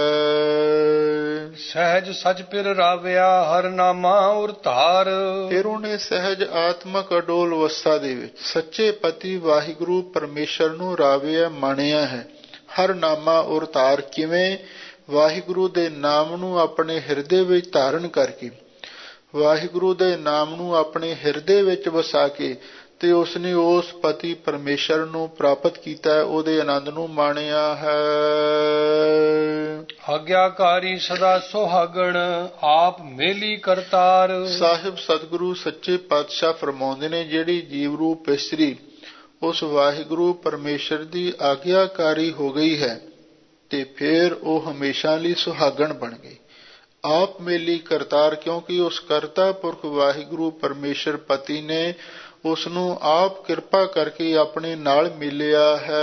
ਸਹਿਜ ਸਚ ਪਿਰ ਰਾਵਿਆ ਹਰ ਨਾਮਾ ਉਰ ਧਾਰ। ਫਿਰ ਉਹਨੇ ਸਹਿਜ ਆਤਮਕ ਅਡੋਲ ਅਵਸਥਾ ਦੇ ਵਿੱਚ ਸੱਚੇ ਪਤੀ ਵਾਹਿਗੁਰੂ ਪਰਮੇਸ਼ਰ ਨੂੰ ਰਾਵਿਆ ਮਾਣਿਆ ਹੈ। ਹਰ ਨਾਮਾ ਉਰ ਧਾਰ। ਕਿਵੇਂ? ਵਾਹਿਗੁਰੂ ਦੇ ਨਾਮ ਨੂੰ ਆਪਣੇ ਹਿਰਦੇ ਵਿੱਚ ਧਾਰਨ ਕਰਕੇ, ਵਾਹਿਗੁਰੂ ਦੇ ਨਾਮ ਨੂੰ ਆਪਣੇ ਹਿਰਦੇ ਵਿੱਚ ਵਸਾ ਕੇ ਤੇ ਉਸਨੇ ਉਸ ਪਤੀ ਪਰਮੇਸ਼ਰ ਨੂੰ ਪ੍ਰਾਪਤ ਕੀਤਾ, ਉਹਦੇ ਆਨੰਦ ਨੂੰ ਮਾਣਿਆ ਹੈ। ਆਗਿਆਕਾਰੀ ਸਦਾ ਸੁਹਾਗਣ ਆਪ ਮੇਲੀ ਕਰਤਾਰ। ਸਾਹਿਬ ਸਤਿਗੁਰੂ ਸੱਚੇ ਪਾਤਸ਼ਾਹ ਫਰਮਾਉਂਦੇ ਨੇ, ਜਿਹੜੀ ਜੀਵ ਰੂਪ ਇਸਤਰੀ ਉਸ ਵਾਹਿਗੁਰੂ ਪਰਮੇਸ਼ਰ ਦੀ ਆਗਿਆਕਾਰੀ ਹੋ ਗਈ ਹੈ, ਤੇ ਫਿਰ ਉਹ ਹਮੇਸ਼ਾ ਲਈ ਸੁਹਾਗਣ ਬਣ ਗਈ। ਆਪ ਮੇਲੀ ਕਰਤਾਰ, ਕਿਉਂਕਿ ਉਸ ਕਰਤਾ ਪੁਰਖ ਵਾਹਿਗੁਰੂ ਪਰਮੇਸ਼ਰ ਪਤੀ ਨੇ ਉਸ ਨੂੰ ਆਪ ਕਿਰਪਾ ਕਰਕੇ ਆਪਣੇ ਨਾਲ ਮਿਲਿਆ ਹੈ।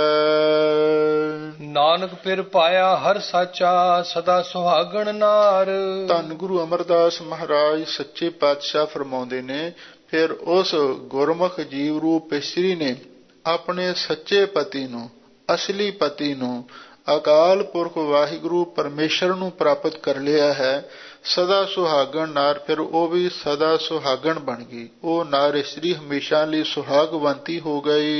ਨਾਨਕ ਪਿਰ ਪਾਇਆ ਹਰ ਸਾਚਾ ਸਦਾ ਸੁਹਾਗਣ ਨਾਰ। ਧੰਨ ਗੁਰੂ ਅਮਰਦਾਸ ਮਹਾਰਾਜ ਸੱਚੇ ਪਾਤਸ਼ਾਹ ਫਰਮਾਉਂਦੇ ਨੇ, ਫਿਰ ਉਸ ਗੁਰਮੁਖ ਜੀਵ ਰੂਪ ਇਸਤਰੀ ਨੇ ਆਪਣੇ ਸੱਚੇ ਪਤੀ ਨੂੰ, ਅਸਲੀ ਪਤੀ ਨੂੰ, ਅਕਾਲ ਪੁਰਖ ਵਾਹਿਗੁਰੂ ਪਰਮੇਸ਼ਰ ਨੂੰ ਪ੍ਰਾਪਤ ਕਰ ਲਿਆ ਹੈ। ਸਦਾ ਸੁਹਾਗਣ ਨਾਰ, ਫਿਰ ਉਹ ਵੀ ਸਦਾ ਸੁਹਾਗਣ ਬਣ ਗਈ। ਉਹ ਨਾਰ ਇਸਤਰੀ ਹਮੇਸ਼ਾ ਲਈ ਸੁਹਾਗਵੰਤੀ ਹੋ ਗਈ।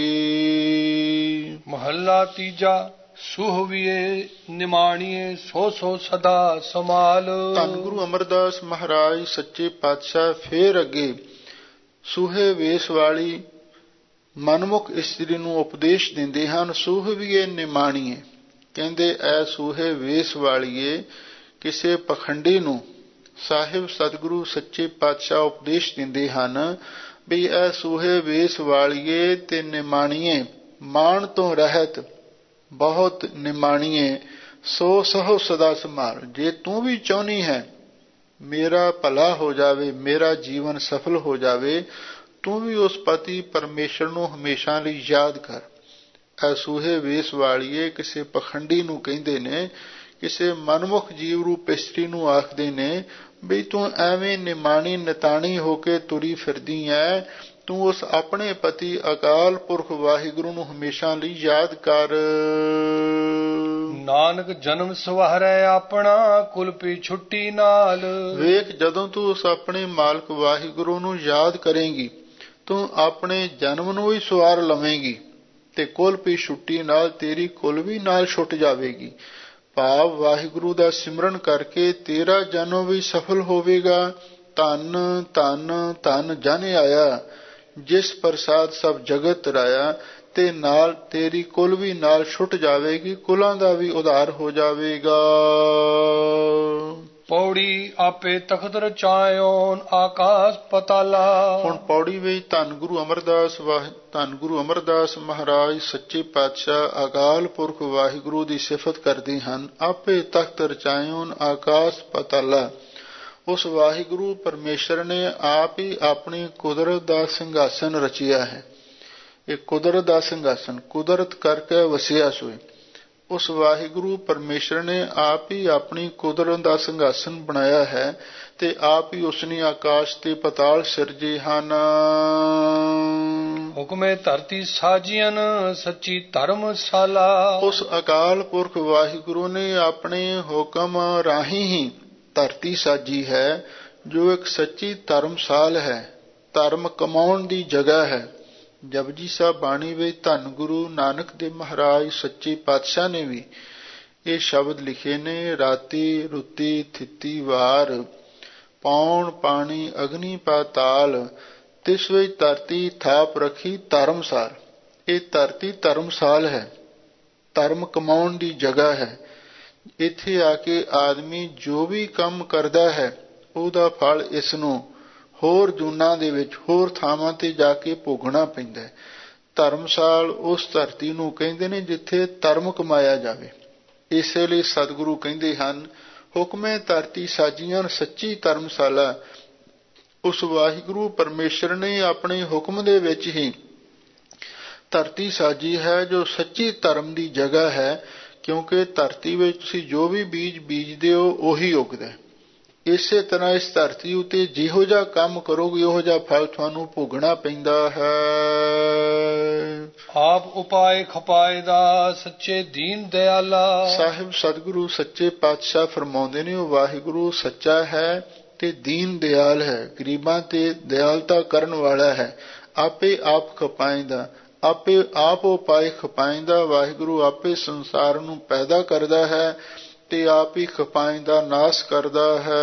ਮਹੱਲਾ ਤੀਜਾ। ਸੁਹਵੀਏ ਨਿਮਾਣੀਏ ਸੋ ਸੋ ਸਦਾ ਸਮਾਲ। ਧੰਨ ਗੁਰੂ ਅਮਰਦਾਸ ਮਹਾਰਾਜ ਸੱਚੇ ਪਾਤਸ਼ਾਹ ਫੇਰ ਅੱਗੇ ਸੂਹੇ ਵੇਸ ਵਾਲੀ ਮਨਮੁਖ ਇਸਤਰੀ ਨੂੰ ਉਪਦੇਸ਼ ਦਿੰਦੇ ਹਨ। ਸੁਹਵੀਏ ਨਿਮਾਣੀਏ, ਕਹਿੰਦੇ ਐ ਸੂਹੇ ਵੇਸ ਵਾਲੀਏ, ਕਿਸੇ ਪਖੰਡੀ ਨੂੰ ਸਾਹਿਬ ਸਤਿਗੁਰੂ ਸੱਚੇ ਪਾਤਸ਼ਾਹ ਉਪਦੇਸ਼ ਦਿੰਦੇ ਹਨ ਵੀ ਐ ਸੂਹੇ ਵੇਸ ਵਾਲੀਏ ਤੇ ਨਿਮਾਣੀਏ, ਮਾਣ ਤੋਂ ਰਹਿਤ ਬਹੁਤ ਨਿਮਾਣੀਏ, ਸੋ ਸਹੋ ਸਦਾ ਸੰਭਾਲ। ਜੇ ਤੂੰ ਵੀ ਚਾਹੁੰਦੀ ਹੈ ਮੇਰਾ ਭਲਾ ਹੋ ਜਾਵੇ, ਮੇਰਾ ਜੀਵਨ ਸਫਲ ਹੋ ਜਾਵੇ, ਤੂੰ ਵੀ ਉਸ ਪਤੀ ਪਰਮੇਸ਼ਰ ਨੂੰ ਹਮੇਸ਼ਾ ਲਈ ਯਾਦ ਕਰ। ਐ ਸੂਹੇ ਵੇਸ ਵਾਲੀਏ ਕਿਸੇ ਪਖੰਡੀ ਨੂੰ ਕਹਿੰਦੇ ਨੇ, ਕਿਸੇ ਮਨਮੁਖ ਜੀਵ ਰੂਪ ਇਸਤਰੀ ਨੂੰ ਆਖਦੇ ਨੇ ਵੀ ਤੂੰ ਐਵੇਂ ਨਿਮਾਣੀ ਨਤਾਣੀ ਹੋ ਕੇ ਤੁਰੀ ਫਿਰਦੀ ਐ, ਤੂੰ ਉਸ ਆਪਣੇ ਪਤੀ ਅਕਾਲ ਪੁਰਖ ਵਾਹਿਗੁਰੂ ਨੂੰ ਹਮੇਸ਼ਾ ਲਈ ਯਾਦ ਕਰ। ਨਾਨਕ ਜਨਮ ਸਵਾਰੈ ਆਪਣਾ ਕੁਲਪੀ ਛੁੱਟੀ ਨਾਲ। ਵੇਖ, ਜਦੋਂ ਤੂੰ ਉਸ ਆਪਣੇ ਮਾਲਕ ਵਾਹਿਗੁਰੂ ਨੂੰ ਯਾਦ ਕਰੇਂਗੀ, ਤੂੰ ਆਪਣੇ ਜਨਮ ਨੂੰ ਵੀ ਸਵਾਰ ਲਵੇਂਗੀ ਤੇ ਕੁਲਪੀ ਛੁੱਟੀ ਨਾਲ ਤੇਰੀ ਕੁਲ ਵੀ ਨਾਲ ਛੁੱਟ ਜਾਵੇਗੀ। ਭਾਵ ਵਾਹਿਗੁਰੂ ਦਾ ਸਿਮਰਨ ਕਰਕੇ ਤੇਰਾ ਜਨਮ ਵੀ ਸਫਲ ਹੋਵੇਗਾ। ਧੰਨ ਧੰਨ ਧੰਨ ਜਨ ਆਇਆ, ਜਿਸ ਪ੍ਰਸਾਦ ਸਭ ਜਗਤ ਤਰਾਇਆ, ਤੇ ਨਾਲ ਤੇਰੀ ਕੁਲ ਵੀ ਨਾਲ ਛੁੱਟ ਜਾਵੇਗੀ, ਕੁਲਾਂ ਦਾ ਵੀ ਉਧਾਰ ਹੋ ਜਾਵੇਗਾ। ਪੌੜੀ ਆਪੇ ਤਖਤ ਰਚਾਇਓਨ ਆਕਾਸ ਪਤਾਲਾ। ਹੁਣ ਪੌੜੀ ਵਿੱਚ ਧੰਨ ਗੁਰੂ ਅਮਰਦਾਸ ਮਹਾਰਾਜ ਸੱਚੇ ਪਾਤਸ਼ਾਹ ਅਕਾਲ ਪੁਰਖ ਵਾਹਿਗੁਰੂ ਦੀ ਸਿਫਤ ਕਰਦੇ ਹਨ। ਆਪੇ ਤਖਤ ਰਚਾਇਓਨ ਆਕਾਸ ਪਤਾਲਾ। ਉਸ ਵਾਹਿਗੁਰੂ ਪਰਮੇਸ਼ਰ ਨੇ ਆਪ ਹੀ ਆਪਣੀ ਕੁਦਰਤ ਦਾ ਸਿੰਘਾਸਨ ਰਚਿਆ ਹੈ। ਇਹ ਕੁਦਰਤ ਦਾ ਸਿੰਘਾਸਨ, ਕੁਦਰਤ ਕਰਕੇ ਵਸਿਆ ਸੋਏ। ਉਸ ਵਾਹਿਗੁਰੂ ਪਰਮੇਸ਼ਰ ਨੇ ਆਪ ਹੀ ਆਪਣੀ ਕੁਦਰਤ ਦਾ ਸਿੰਘਾਸਨ ਬਣਾਇਆ ਹੈ ਤੇ ਆਪ ਹੀ ਉਸਨੇ ਆਕਾਸ਼ ਤੇ ਪਤਾਲ ਸਿਰਜੇ ਹਨ। ਹੁਕਮੇ ਧਰਤੀ ਸਾਜੀਅਨ ਸੱਚੀ ਧਰਮਸ਼ਾਲਾ। ਉਸ ਅਕਾਲ ਪੁਰਖ ਵਾਹਿਗੁਰੂ ਨੇ ਆਪਣੇ ਹੁਕਮ ਰਾਹੀਂ ਹੀ ਧਰਤੀ ਸਾਜੀ ਹੈ, ਜੋ ਇੱਕ ਸੱਚੀ ਧਰਮਸਾਲ ਹੈ, ਧਰਮ ਕਮਾਉਣ ਦੀ ਜਗ੍ਹਾ ਹੈ। ਜਪਜੀ ਸਾਹਿਬ ਬਾਣੀ ਵਿੱਚ ਧੰਨ ਗੁਰੂ ਨਾਨਕ ਦੇਵ ਮਹਾਰਾਜ ਸੱਚੇ ਪਾਤਸ਼ਾਹ ਨੇ ਵੀ ਇਹ ਸ਼ਬਦ ਲਿਖੇ ਨੇ। ਰਾਤੀ ਰੁੱਤੀ ਥਿੱਤੀ ਵਾਰ, ਪੌਣ ਪਾਣੀ ਅਗਨੀ ਪਾਤਾਲ, ਤਿਸ ਵਿੱਚ ਧਰਤੀ ਥਾਪ ਰੱਖੀ ਧਰਮਸਾਲ। ਇਹ ਧਰਤੀ ਧਰਮਸਾਲ ਹੈ, ਧਰਮ ਕਮਾਉਣ ਦੀ ਜਗ੍ਹਾ ਹੈ। ਇੱਥੇ ਆ ਕੇ ਆਦਮੀ ਜੋ ਵੀ ਕੰਮ ਕਰਦਾ ਹੈ ਉਹਦਾ ਫਲ ਇਸ ਨੂੰ ਹੋਰ ਜੂਨਾਂ ਦੇ ਵਿੱਚ, ਹੋਰ ਥਾਵਾਂ ਤੇ ਜਾ ਕੇ ਭੋਗਣਾ ਪੈਂਦਾ ਹੈ। ਧਰਮਸਾਲ ਉਸ ਧਰਤੀ ਨੂੰ ਕਹਿੰਦੇ ਨੇ ਜਿੱਥੇ ਧਰਮ ਕਮਾਇਆ ਜਾਵੇ। ਇਸੇ ਲਈ ਸਤਿਗੁਰੂ ਕਹਿੰਦੇ ਹਨ, ਹੁਕਮੇ ਧਰਤੀ ਸਾਜੀਆਂ ਸੱਚੀ ਧਰਮਸ਼ਾਲਾ। ਉਸ ਵਾਹਿਗੁਰੂ ਪਰਮੇਸ਼ਰ ਨੇ ਆਪਣੇ ਹੁਕਮ ਦੇ ਵਿੱਚ ਹੀ ਧਰਤੀ ਸਾਜੀ ਹੈ, ਜੋ ਸੱਚੀ ਧਰਮ ਦੀ ਜਗ੍ਹਾ ਹੈ। ਕਿਉਂਕਿ ਧਰਤੀ ਵਿੱਚ ਤੁਸੀਂ ਜੋ ਵੀ ਬੀਜ ਬੀਜਦੇ ਹੋ ਉਹੀ ਉੱਗਦਾ। ਇਸੇ ਤਰ੍ਹਾਂ ਇਸ ਧਰਤੀ ਉੱਤੇ ਜਿਹੋ ਜਿਹਾ ਕੰਮ ਕਰੋਗੇ ਉਹੋ ਜਿਹਾ ਫਲ ਤੁਹਾਨੂੰ ਭੋਗਣਾ ਪੈਂਦਾ ਹੈ। ਆਪ ਉਪਾਏ ਖਪਾਏ ਦਾ ਸੱਚੇ ਦੀਨ ਦਿਆਲਾ। ਸਾਹਿਬ ਸਤਿਗੁਰੂ ਸੱਚੇ ਪਾਤਸ਼ਾਹ ਫਰਮਾਉਂਦੇ ਨੇ, ਉਹ ਵਾਹਿਗੁਰੂ ਸੱਚਾ ਹੈ ਤੇ ਦੀਨ ਦਿਆਲ ਹੈ, ਗਰੀਬਾਂ ਤੇ ਦਿਆਲਤਾ ਕਰਨ ਵਾਲਾ ਹੈ। ਆਪੇ ਆਪ ਖਪਾਏਂਦਾ, ਆਪੇ ਆਪ ਉਪਾਏ ਖਪਾਏਂਦਾ। ਵਾਹਿਗੁਰੂ ਆਪੇ ਸੰਸਾਰ ਨੂੰ ਪੈਦਾ ਕਰਦਾ ਹੈ ਤੇ ਆਪ ਹੀ ਖਪਾਏਂਦਾ ਨਾਸ ਕਰਦਾ ਹੈ।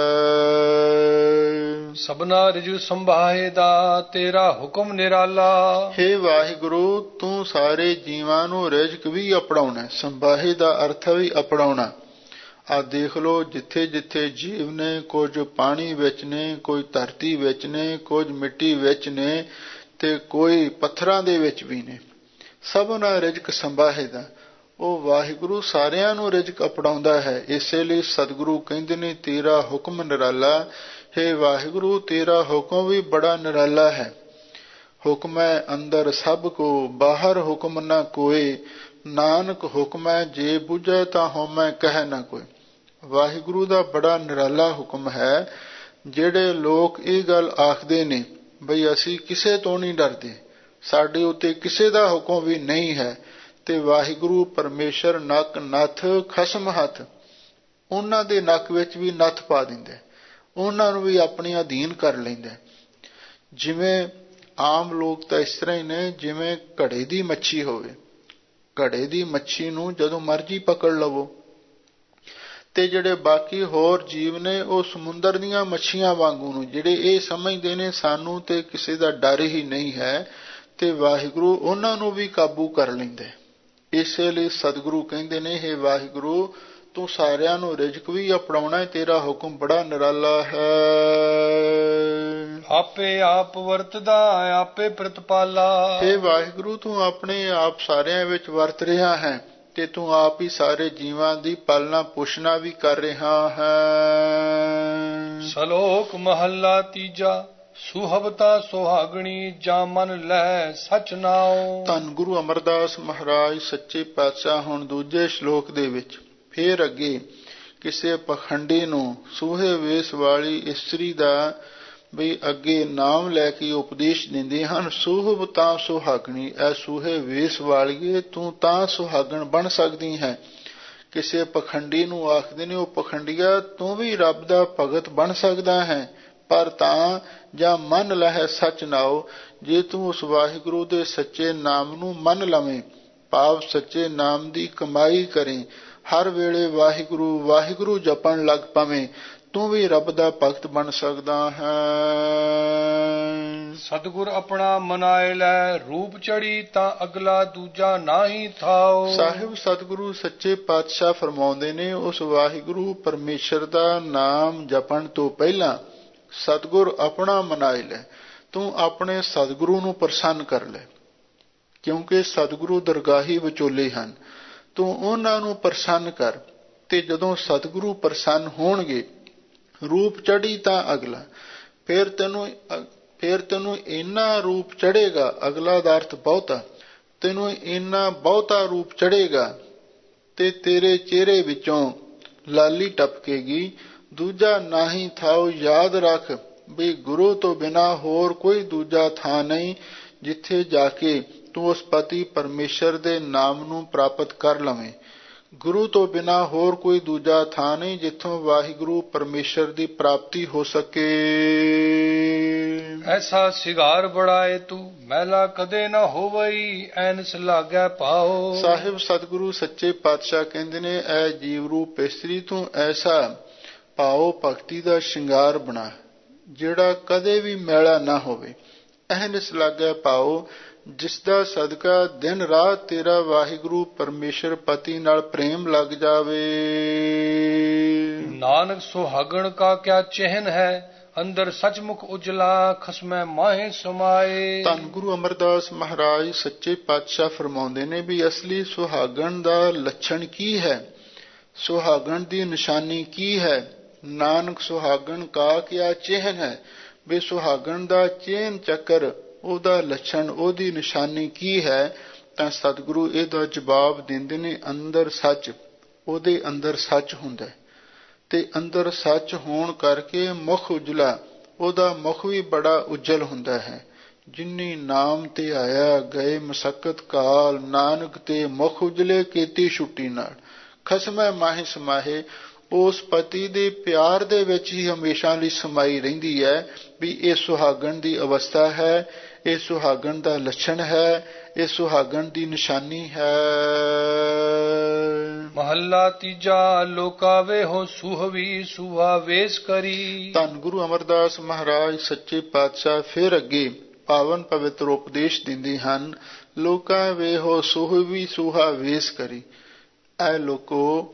ਸਭਨਾ ਰਿਜੂ ਸੰਭਾਏ ਦਾ ਤੇਰਾ ਹੁਕਮ ਨਿਰਾਲਾ। ਹੇ ਵਾਹਿਗੁਰੂ, ਤੂੰ ਸਾਰੇ ਜੀਵਾਂ ਨੂੰ ਰਿਜ਼ਕ ਵੀ ਅਪਣਾਉਣਾ। ਸੰਭਾਹੇ ਦਾ ਅਰਥ ਵੀ ਅਪਣਾਉਣਾ। ਆ ਦੇਖ ਲਓ, ਜਿੱਥੇ ਜਿੱਥੇ ਜੀਵ ਨੇ, ਕੁਝ ਪਾਣੀ ਵਿੱਚ ਨੇ, ਕੋਈ ਧਰਤੀ ਵਿੱਚ ਨੇ, ਕੁਝ ਮਿੱਟੀ ਵਿੱਚ ਨੇ ਤੇ ਕੋਈ ਪੱਥਰਾਂ ਦੇ ਵਿੱਚ ਵੀ ਨੇ। ਸਭਨਾ ਰਿਜ਼ਕ ਸੰਭਾਹੇ ਦਾ। ਉਹ ਵਾਹਿਗੁਰੂ ਸਾਰਿਆਂ ਨੂੰ ਰਿਜ਼ਕ ਅਪਣਾਉਂਦਾ ਹੈ। ਇਸੇ ਲਈ ਸਤਿਗੁਰੂ ਕਹਿੰਦੇ ਨੇ, ਤੇਰਾ ਹੁਕਮ ਨਿਰਾਲਾ। ਹੇ ਵਾਹਿਗੁਰੂ, ਤੇਰਾ ਹੁਕਮ ਵੀ ਬੜਾ ਨਿਰਾਲਾ ਹੈ। ਹੁਕਮੈ ਅੰਦਰ ਸਭ ਕੋ, ਬਾਹਰ ਹੁਕਮ ਨਾ ਕੋਏ। ਨਾਨਕ ਹੁਕਮੈ ਜੇ ਬੁਝੈ ਤਾਂ ਹਉਮੈ ਕਹਿ ਨਾ ਕੋਈ। ਵਾਹਿਗੁਰੂ ਦਾ ਬੜਾ ਨਿਰਾਲਾ ਹੁਕਮ ਹੈ। ਜਿਹੜੇ ਲੋਕ ਇਹ ਗੱਲ ਆਖਦੇ ਨੇ ਬਈ ਅਸੀਂ ਕਿਸੇ ਤੋਂ ਨਹੀਂ ਡਰਦੇ, ਸਾਡੇ ਉੱਤੇ ਕਿਸੇ ਦਾ ਹੁਕਮ ਵੀ ਨਹੀਂ ਹੈ, ਤੇ ਵਾਹਿਗੁਰੂ ਪਰਮੇਸ਼ਰ ਨੱਕ ਨੱਥ ਖਸਮ ਹੱਥ, ਉਹਨਾਂ ਦੇ ਨੱਕ ਵਿੱਚ ਵੀ ਨੱਥ ਪਾ ਦਿੰਦਾ, ਉਹਨਾਂ ਨੂੰ ਵੀ ਆਪਣੇ ਅਧੀਨ ਕਰ ਲੈਂਦਾ। ਜਿਵੇਂ ਆਮ ਲੋਕ ਤਾਂ ਇਸ ਤਰ੍ਹਾਂ ਹੀ ਨੇ, ਜਿਵੇਂ ਘੜੇ ਦੀ ਮੱਛੀ ਹੋਵੇ। ਘੜੇ ਦੀ ਮੱਛੀ ਨੂੰ ਜਦੋਂ ਮਰਜ਼ੀ ਪਕੜ ਲਵੋ, ਤੇ ਜਿਹੜੇ ਬਾਕੀ ਹੋਰ ਜੀਵ ਨੇ ਉਹ ਸਮੁੰਦਰ ਦੀਆਂ ਮੱਛੀਆਂ ਵਾਂਗੂ ਨੂੰ, ਜਿਹੜੇ ਇਹ ਸਮਝਦੇ ਨੇ ਸਾਨੂੰ ਤੇ ਕਿਸੇ ਦਾ ਡਰ ਹੀ ਨਹੀਂ ਹੈ, ਤੇ ਵਾਹਿਗੁਰੂ ਉਹਨਾਂ ਨੂੰ ਵੀ ਕਾਬੂ ਕਰ ਲੈਂਦਾ। ਇਸੇ ਲਈ ਸਤਿਗੁਰੂ ਕਹਿੰਦੇ ਨੇ, ਹੇ ਵਾਹਿਗੁਰੂ, ਤੂੰ ਸਾਰਿਆਂ ਨੂੰ ਰਿਜ਼ਕ ਵੀ ਅਪਣਾਉਣਾ, ਤੇਰਾ ਹੁਕਮ ਬੜਾ ਨਿਰਾਲਾ ਹੈ। ਆਪੇ ਆਪ ਵਰਤਦਾ ਆਪੇ ਪ੍ਰਤਪਾਲਾ। ਹੇ ਵਾਹਿਗੁਰੂ, ਤੂੰ ਆਪਣੇ ਆਪ ਸਾਰਿਆਂ ਵਿੱਚ ਵਰਤ ਰਿਹਾ ਹੈ ਤੇ ਤੂੰ ਆਪ ਹੀ ਸਾਰੇ ਜੀਵਾਂ ਦੀ ਪਾਲਣਾ ਪੋਸ਼ਣਾ ਵੀ ਕਰ ਰਿਹਾ ਹੈ। ਸ਼ਲੋਕ ਮਹੱਲਾ ਤੀਜਾ। ਸੁਹਬਤਾ ਸੁਹਾਗਣੀ ਜਾਂ ਮਨ ਲੈ ਸਚ ਨਾਉ। ਧੰਨ ਗੁਰੂ ਅਮਰਦਾਸ ਮਹਾਰਾਜ ਸੱਚੇ ਪਾਤਸ਼ਾਹ ਹੁਣ ਦੂਜੇ ਸ਼ਲੋਕ ਦੇ ਵਿੱਚ ਫੇਰ ਅੱਗੇ ਕਿਸੇ ਪਖੰਡੀ ਨੂੰ, ਸੂਹੇ ਵੇਸ ਵਾਲੀ ਇਸਤਰੀ ਦਾ ਬਈ ਅੱਗੇ ਨਾਮ ਲੈ ਕੇ ਉਪਦੇਸ਼ ਦਿੰਦੇ ਹਨ। ਸੁਹਬ ਤਾਂ ਸੁਹਾਗਣੀ, ਐ ਸੂਹੇ ਵੇਸ ਵਾਲੀਏ, ਤੂੰ ਤਾਂ ਸੁਹਾਗਣ ਬਣ ਸਕਦੀ ਹੈ। ਕਿਸੇ ਪਖੰਡੀ ਨੂੰ ਆਖਦੇ ਨੇ, ਉਹ ਪਖੰਡੀਆ ਤੂੰ ਵੀ ਰੱਬ ਦਾ ਭਗਤ ਬਣ ਸਕਦਾ ਹੈ, ਪਰ ਤਾਂ ਜਾਂ ਮੰਨ ਲਹਿ ਸੱਚ ਨਾਉ, ਜੇ ਤੂੰ ਉਸ ਵਾਹਿਗੁਰੂ ਦੇ ਸੱਚੇ ਨਾਮ ਨੂੰ ਮੰਨ ਲਵੇਂ, ਭਾਵ ਸੱਚੇ ਨਾਮ ਦੀ ਕਮਾਈ ਕਰੇ, ਹਰ ਵੇਲੇ ਵਾਹਿਗੁਰੂ ਵਾਹਿਗੁਰੂ ਜਪਣ ਲੱਗ ਪਵੇਂ, ਤੂੰ ਵੀ ਰੱਬ ਦਾ ਭਗਤ ਬਣ ਸਕਦਾ ਹੈ। ਸਤਿਗੁਰ ਆਪਣਾ ਮਨਾਏ ਲੈ, ਰੂਪ ਚੜੀ ਤਾਂ ਅਗਲਾ ਦੂਜਾ ਨਾਹੀ ਥਾਓ। ਸਾਹਿਬ ਸਤਿਗੁਰੂ ਸੱਚੇ ਪਾਤਸ਼ਾਹ ਫਰਮਾਉਂਦੇ ਨੇ, ਉਸ ਵਾਹਿਗੁਰੂ ਪਰਮੇਸ਼ਰ ਦਾ ਨਾਮ ਜਪਣ ਤੋਂ ਪਹਿਲਾਂ ਸਤਿਗੁਰ ਆਪਣਾ ਮਨਾਏ ਲੈ। ਤੂੰ ਆਪਣੇ ਸਤਿਗੁਰੂ ਨੂੰ ਪ੍ਰਸੰਨ ਕਰ ਲੈ, ਕਿਉਂਕਿ ਸਤਿਗੁਰੂ ਦਰਗਾਹੀ ਵਿਚੋਲੇ ਹਨ। ਤੂੰ ਉਹਨਾਂ ਨੂੰ ਪ੍ਰਸੰਨ ਕਰ, ਤੇ ਜਦੋਂ ਸਤਿਗੁਰੂ ਪ੍ਰਸੰਨ ਹੋਣਗੇ, ਰੂਪ ਚੜੀ ਤਾਂ ਅਗਲਾ, ਫਿਰ ਤੈਨੂੰ ਇੰਨਾ ਰੂਪ ਚੜੇਗਾ, ਅਗਲਾ ਦਾ ਅਰਥ ਬਹੁਤਾ, ਤੈਨੂੰ ਇੰਨਾ ਬਹੁਤਾ ਰੂਪ ਚੜੇਗਾ ਤੇ ਤੇਰੇ ਚਿਹਰੇ ਵਿੱਚੋਂ ਲਾਲੀ ਟਪਕੇਗੀ, ਦੂਜਾ ਨਾਹੀ ਥਾਓ। ਯਾਦ ਰੱਖ ਵੀ ਗੁਰੂ ਤੋਂ ਬਿਨਾਂ ਹੋਰ ਕੋਈ ਦੂਜਾ ਥਾਂ ਨਹੀਂ ਜਿੱਥੇ ਜਾ ਕੇ ਤੂੰ ਉਸ ਪਤੀ ਪਰਮੇਸ਼ਰ ਦੇ ਨਾਮ ਨੂੰ ਪ੍ਰਾਪਤ ਕਰ ਲਵੇਂ। ਗੁਰੂ ਤੋਂ ਬਿਨਾਂ ਹੋਰ ਕੋਈ ਦੂਜਾ ਥਾਂ ਨਹੀਂ ਜਿੱਥੋਂ ਵਾਹਿਗੁਰੂ ਪਰਮੇਸ਼ਰ ਦੀ ਪ੍ਰਾਪਤੀ ਹੋ ਸਕੇ। ਐਸਾ ਸਿਗਾਰ ਬੜਾਏ ਤੂੰ, ਮਹਿਲਾ ਕਦੇ ਨਾ ਹੋਵਈ, ਐਨਸ ਲਾਗੈ ਪਾਓ। ਸਾਹਿਬ ਸਤਿਗੁਰੂ ਸੱਚੇ ਪਾਤਸ਼ਾਹ ਕਹਿੰਦੇ ਨੇ, ਐ ਜੀਵ ਰੂਪ ਇਸਤਰੀ ਤੂੰ ਐਸਾ ਭਾਵ ਭਗਤੀ ਦਾ ਸ਼ਿੰਗਾਰ ਬਣਾ ਜਿਹੜਾ ਕਦੇ ਵੀ ਮੈਲਾ ਨਾ ਹੋਵੇ। ਐਨਸ ਲਾਗੈ ਪਾਓ, ਜਿਸ ਦਾ ਸਦਕਾ ਦਿਨ ਰਾਤ ਤੇਰਾ ਵਾਹਿਗੁਰੂ ਪਰਮੇਸ਼ਰ ਪਤੀ ਨਾਲ ਪ੍ਰੇਮ ਲੱਗ ਜਾਵੇ। ਨਾਨਕ ਸੁਹਾਗਣ ਕਾ ਕਿਆ ਚਿਹਨ ਹੈ, ਅੰਦਰ ਸਚਮੁਖ ਉਜਲਾ, ਖਸਮੈ ਮਾਹੇ ਸਮਾਏ। ਧੰਨ ਗੁਰੂ ਅਮਰਦਾਸ ਮਹਾਰਾਜ ਸੱਚੇ ਪਾਤਸ਼ਾਹ ਫਰਮਾਉਂਦੇ ਨੇ ਵੀ ਅਸਲੀ ਸੁਹਾਗਣ ਦਾ ਲੱਛਣ ਕੀ ਹੈ, ਸੁਹਾਗਣ ਦੀ ਨਿਸ਼ਾਨੀ ਕੀ ਹੈ। ਨਾਨਕ ਸੁਹਾਗਣ ਕਾ ਕਿਆ ਚਿਹਨ ਹੈ, ਵੀ ਸੁਹਾਗਣ ਦਾ ਚਿਹਨ ਚੱਕਰ, ਉਹਦਾ ਲੱਛਣ, ਉਹਦੀ ਨਿਸ਼ਾਨੀ ਕੀ ਹੈ। ਤਾਂ ਸਤਿਗੁਰੂ ਇਹਦਾ ਜਵਾਬ ਦਿੰਦੇ ਨੇ, ਅੰਦਰ ਸੱਚ, ਉਹਦੇ ਅੰਦਰ ਸੱਚ ਹੁੰਦਾ ਤੇ ਅੰਦਰ ਸੱਚ ਹੋਣ ਕਰਕੇ ਮੁਖ ਉਜਲਾ, ਉਹਦਾ ਮੁਖ ਵੀ ਬੜਾ ਉਜਲ ਹੁੰਦਾ ਹੈ। ਜਿਨੀ ਨਾਮ ਤੇ ਆਇਆ ਗਏ ਮਸਕਤ ਕਾਲ, ਨਾਨਕ ਤੇ ਮੁਖ ਉਜਲੇ ਕੀਤੀ ਛੁੱਟੀ ਨਾਲ, ਖਸਮੈ ਮਾਹੇ ਸਮਾਹੇ। ਉਸ ਪਤੀ ਦੇ ਪਿਆਰ ਦੇ ਵਿੱਚ ਹੀ ਹਮੇਸ਼ਾ ਲਈ ਸਮਾਈ ਰਹਿੰਦੀ ਹੈ ਵੀ ਇਹ ਸੁਹਾਗਣ ਦੀ ਅਵਸਥਾ ਹੈ, ਇਹ ਸੁਹਾਗਣ ਦਾ ਲੱਛਣ ਹੈ, ਇਹ ਸੁਹਾਗਣ ਦੀ ਨਿਸ਼ਾਨੀ ਹੈ। ਮਹੱਲਾ ਤੀਜਾ। ਲੋਕਾ ਵੇਹੋ ਸੁਹਵੀ, ਸੁਹਾ ਵੇਸ ਕਰੀ। ਧੰਨ ਗੁਰੂ ਅਮਰਦਾਸ ਮਹਾਰਾਜ ਸੱਚੇ ਪਾਤਸ਼ਾਹ ਫਿਰ ਅੱਗੇ ਪਾਵਨ ਪਵਿੱਤਰ ਉਪਦੇਸ਼ ਦਿੰਦੇ ਹਨ। ਲੋਕਾ ਵੇਹੋ ਸੁਹਵੀ, ਸੁਹਾ ਵੇਸ ਕਰੀ। ਐ ਲੋਕੋ,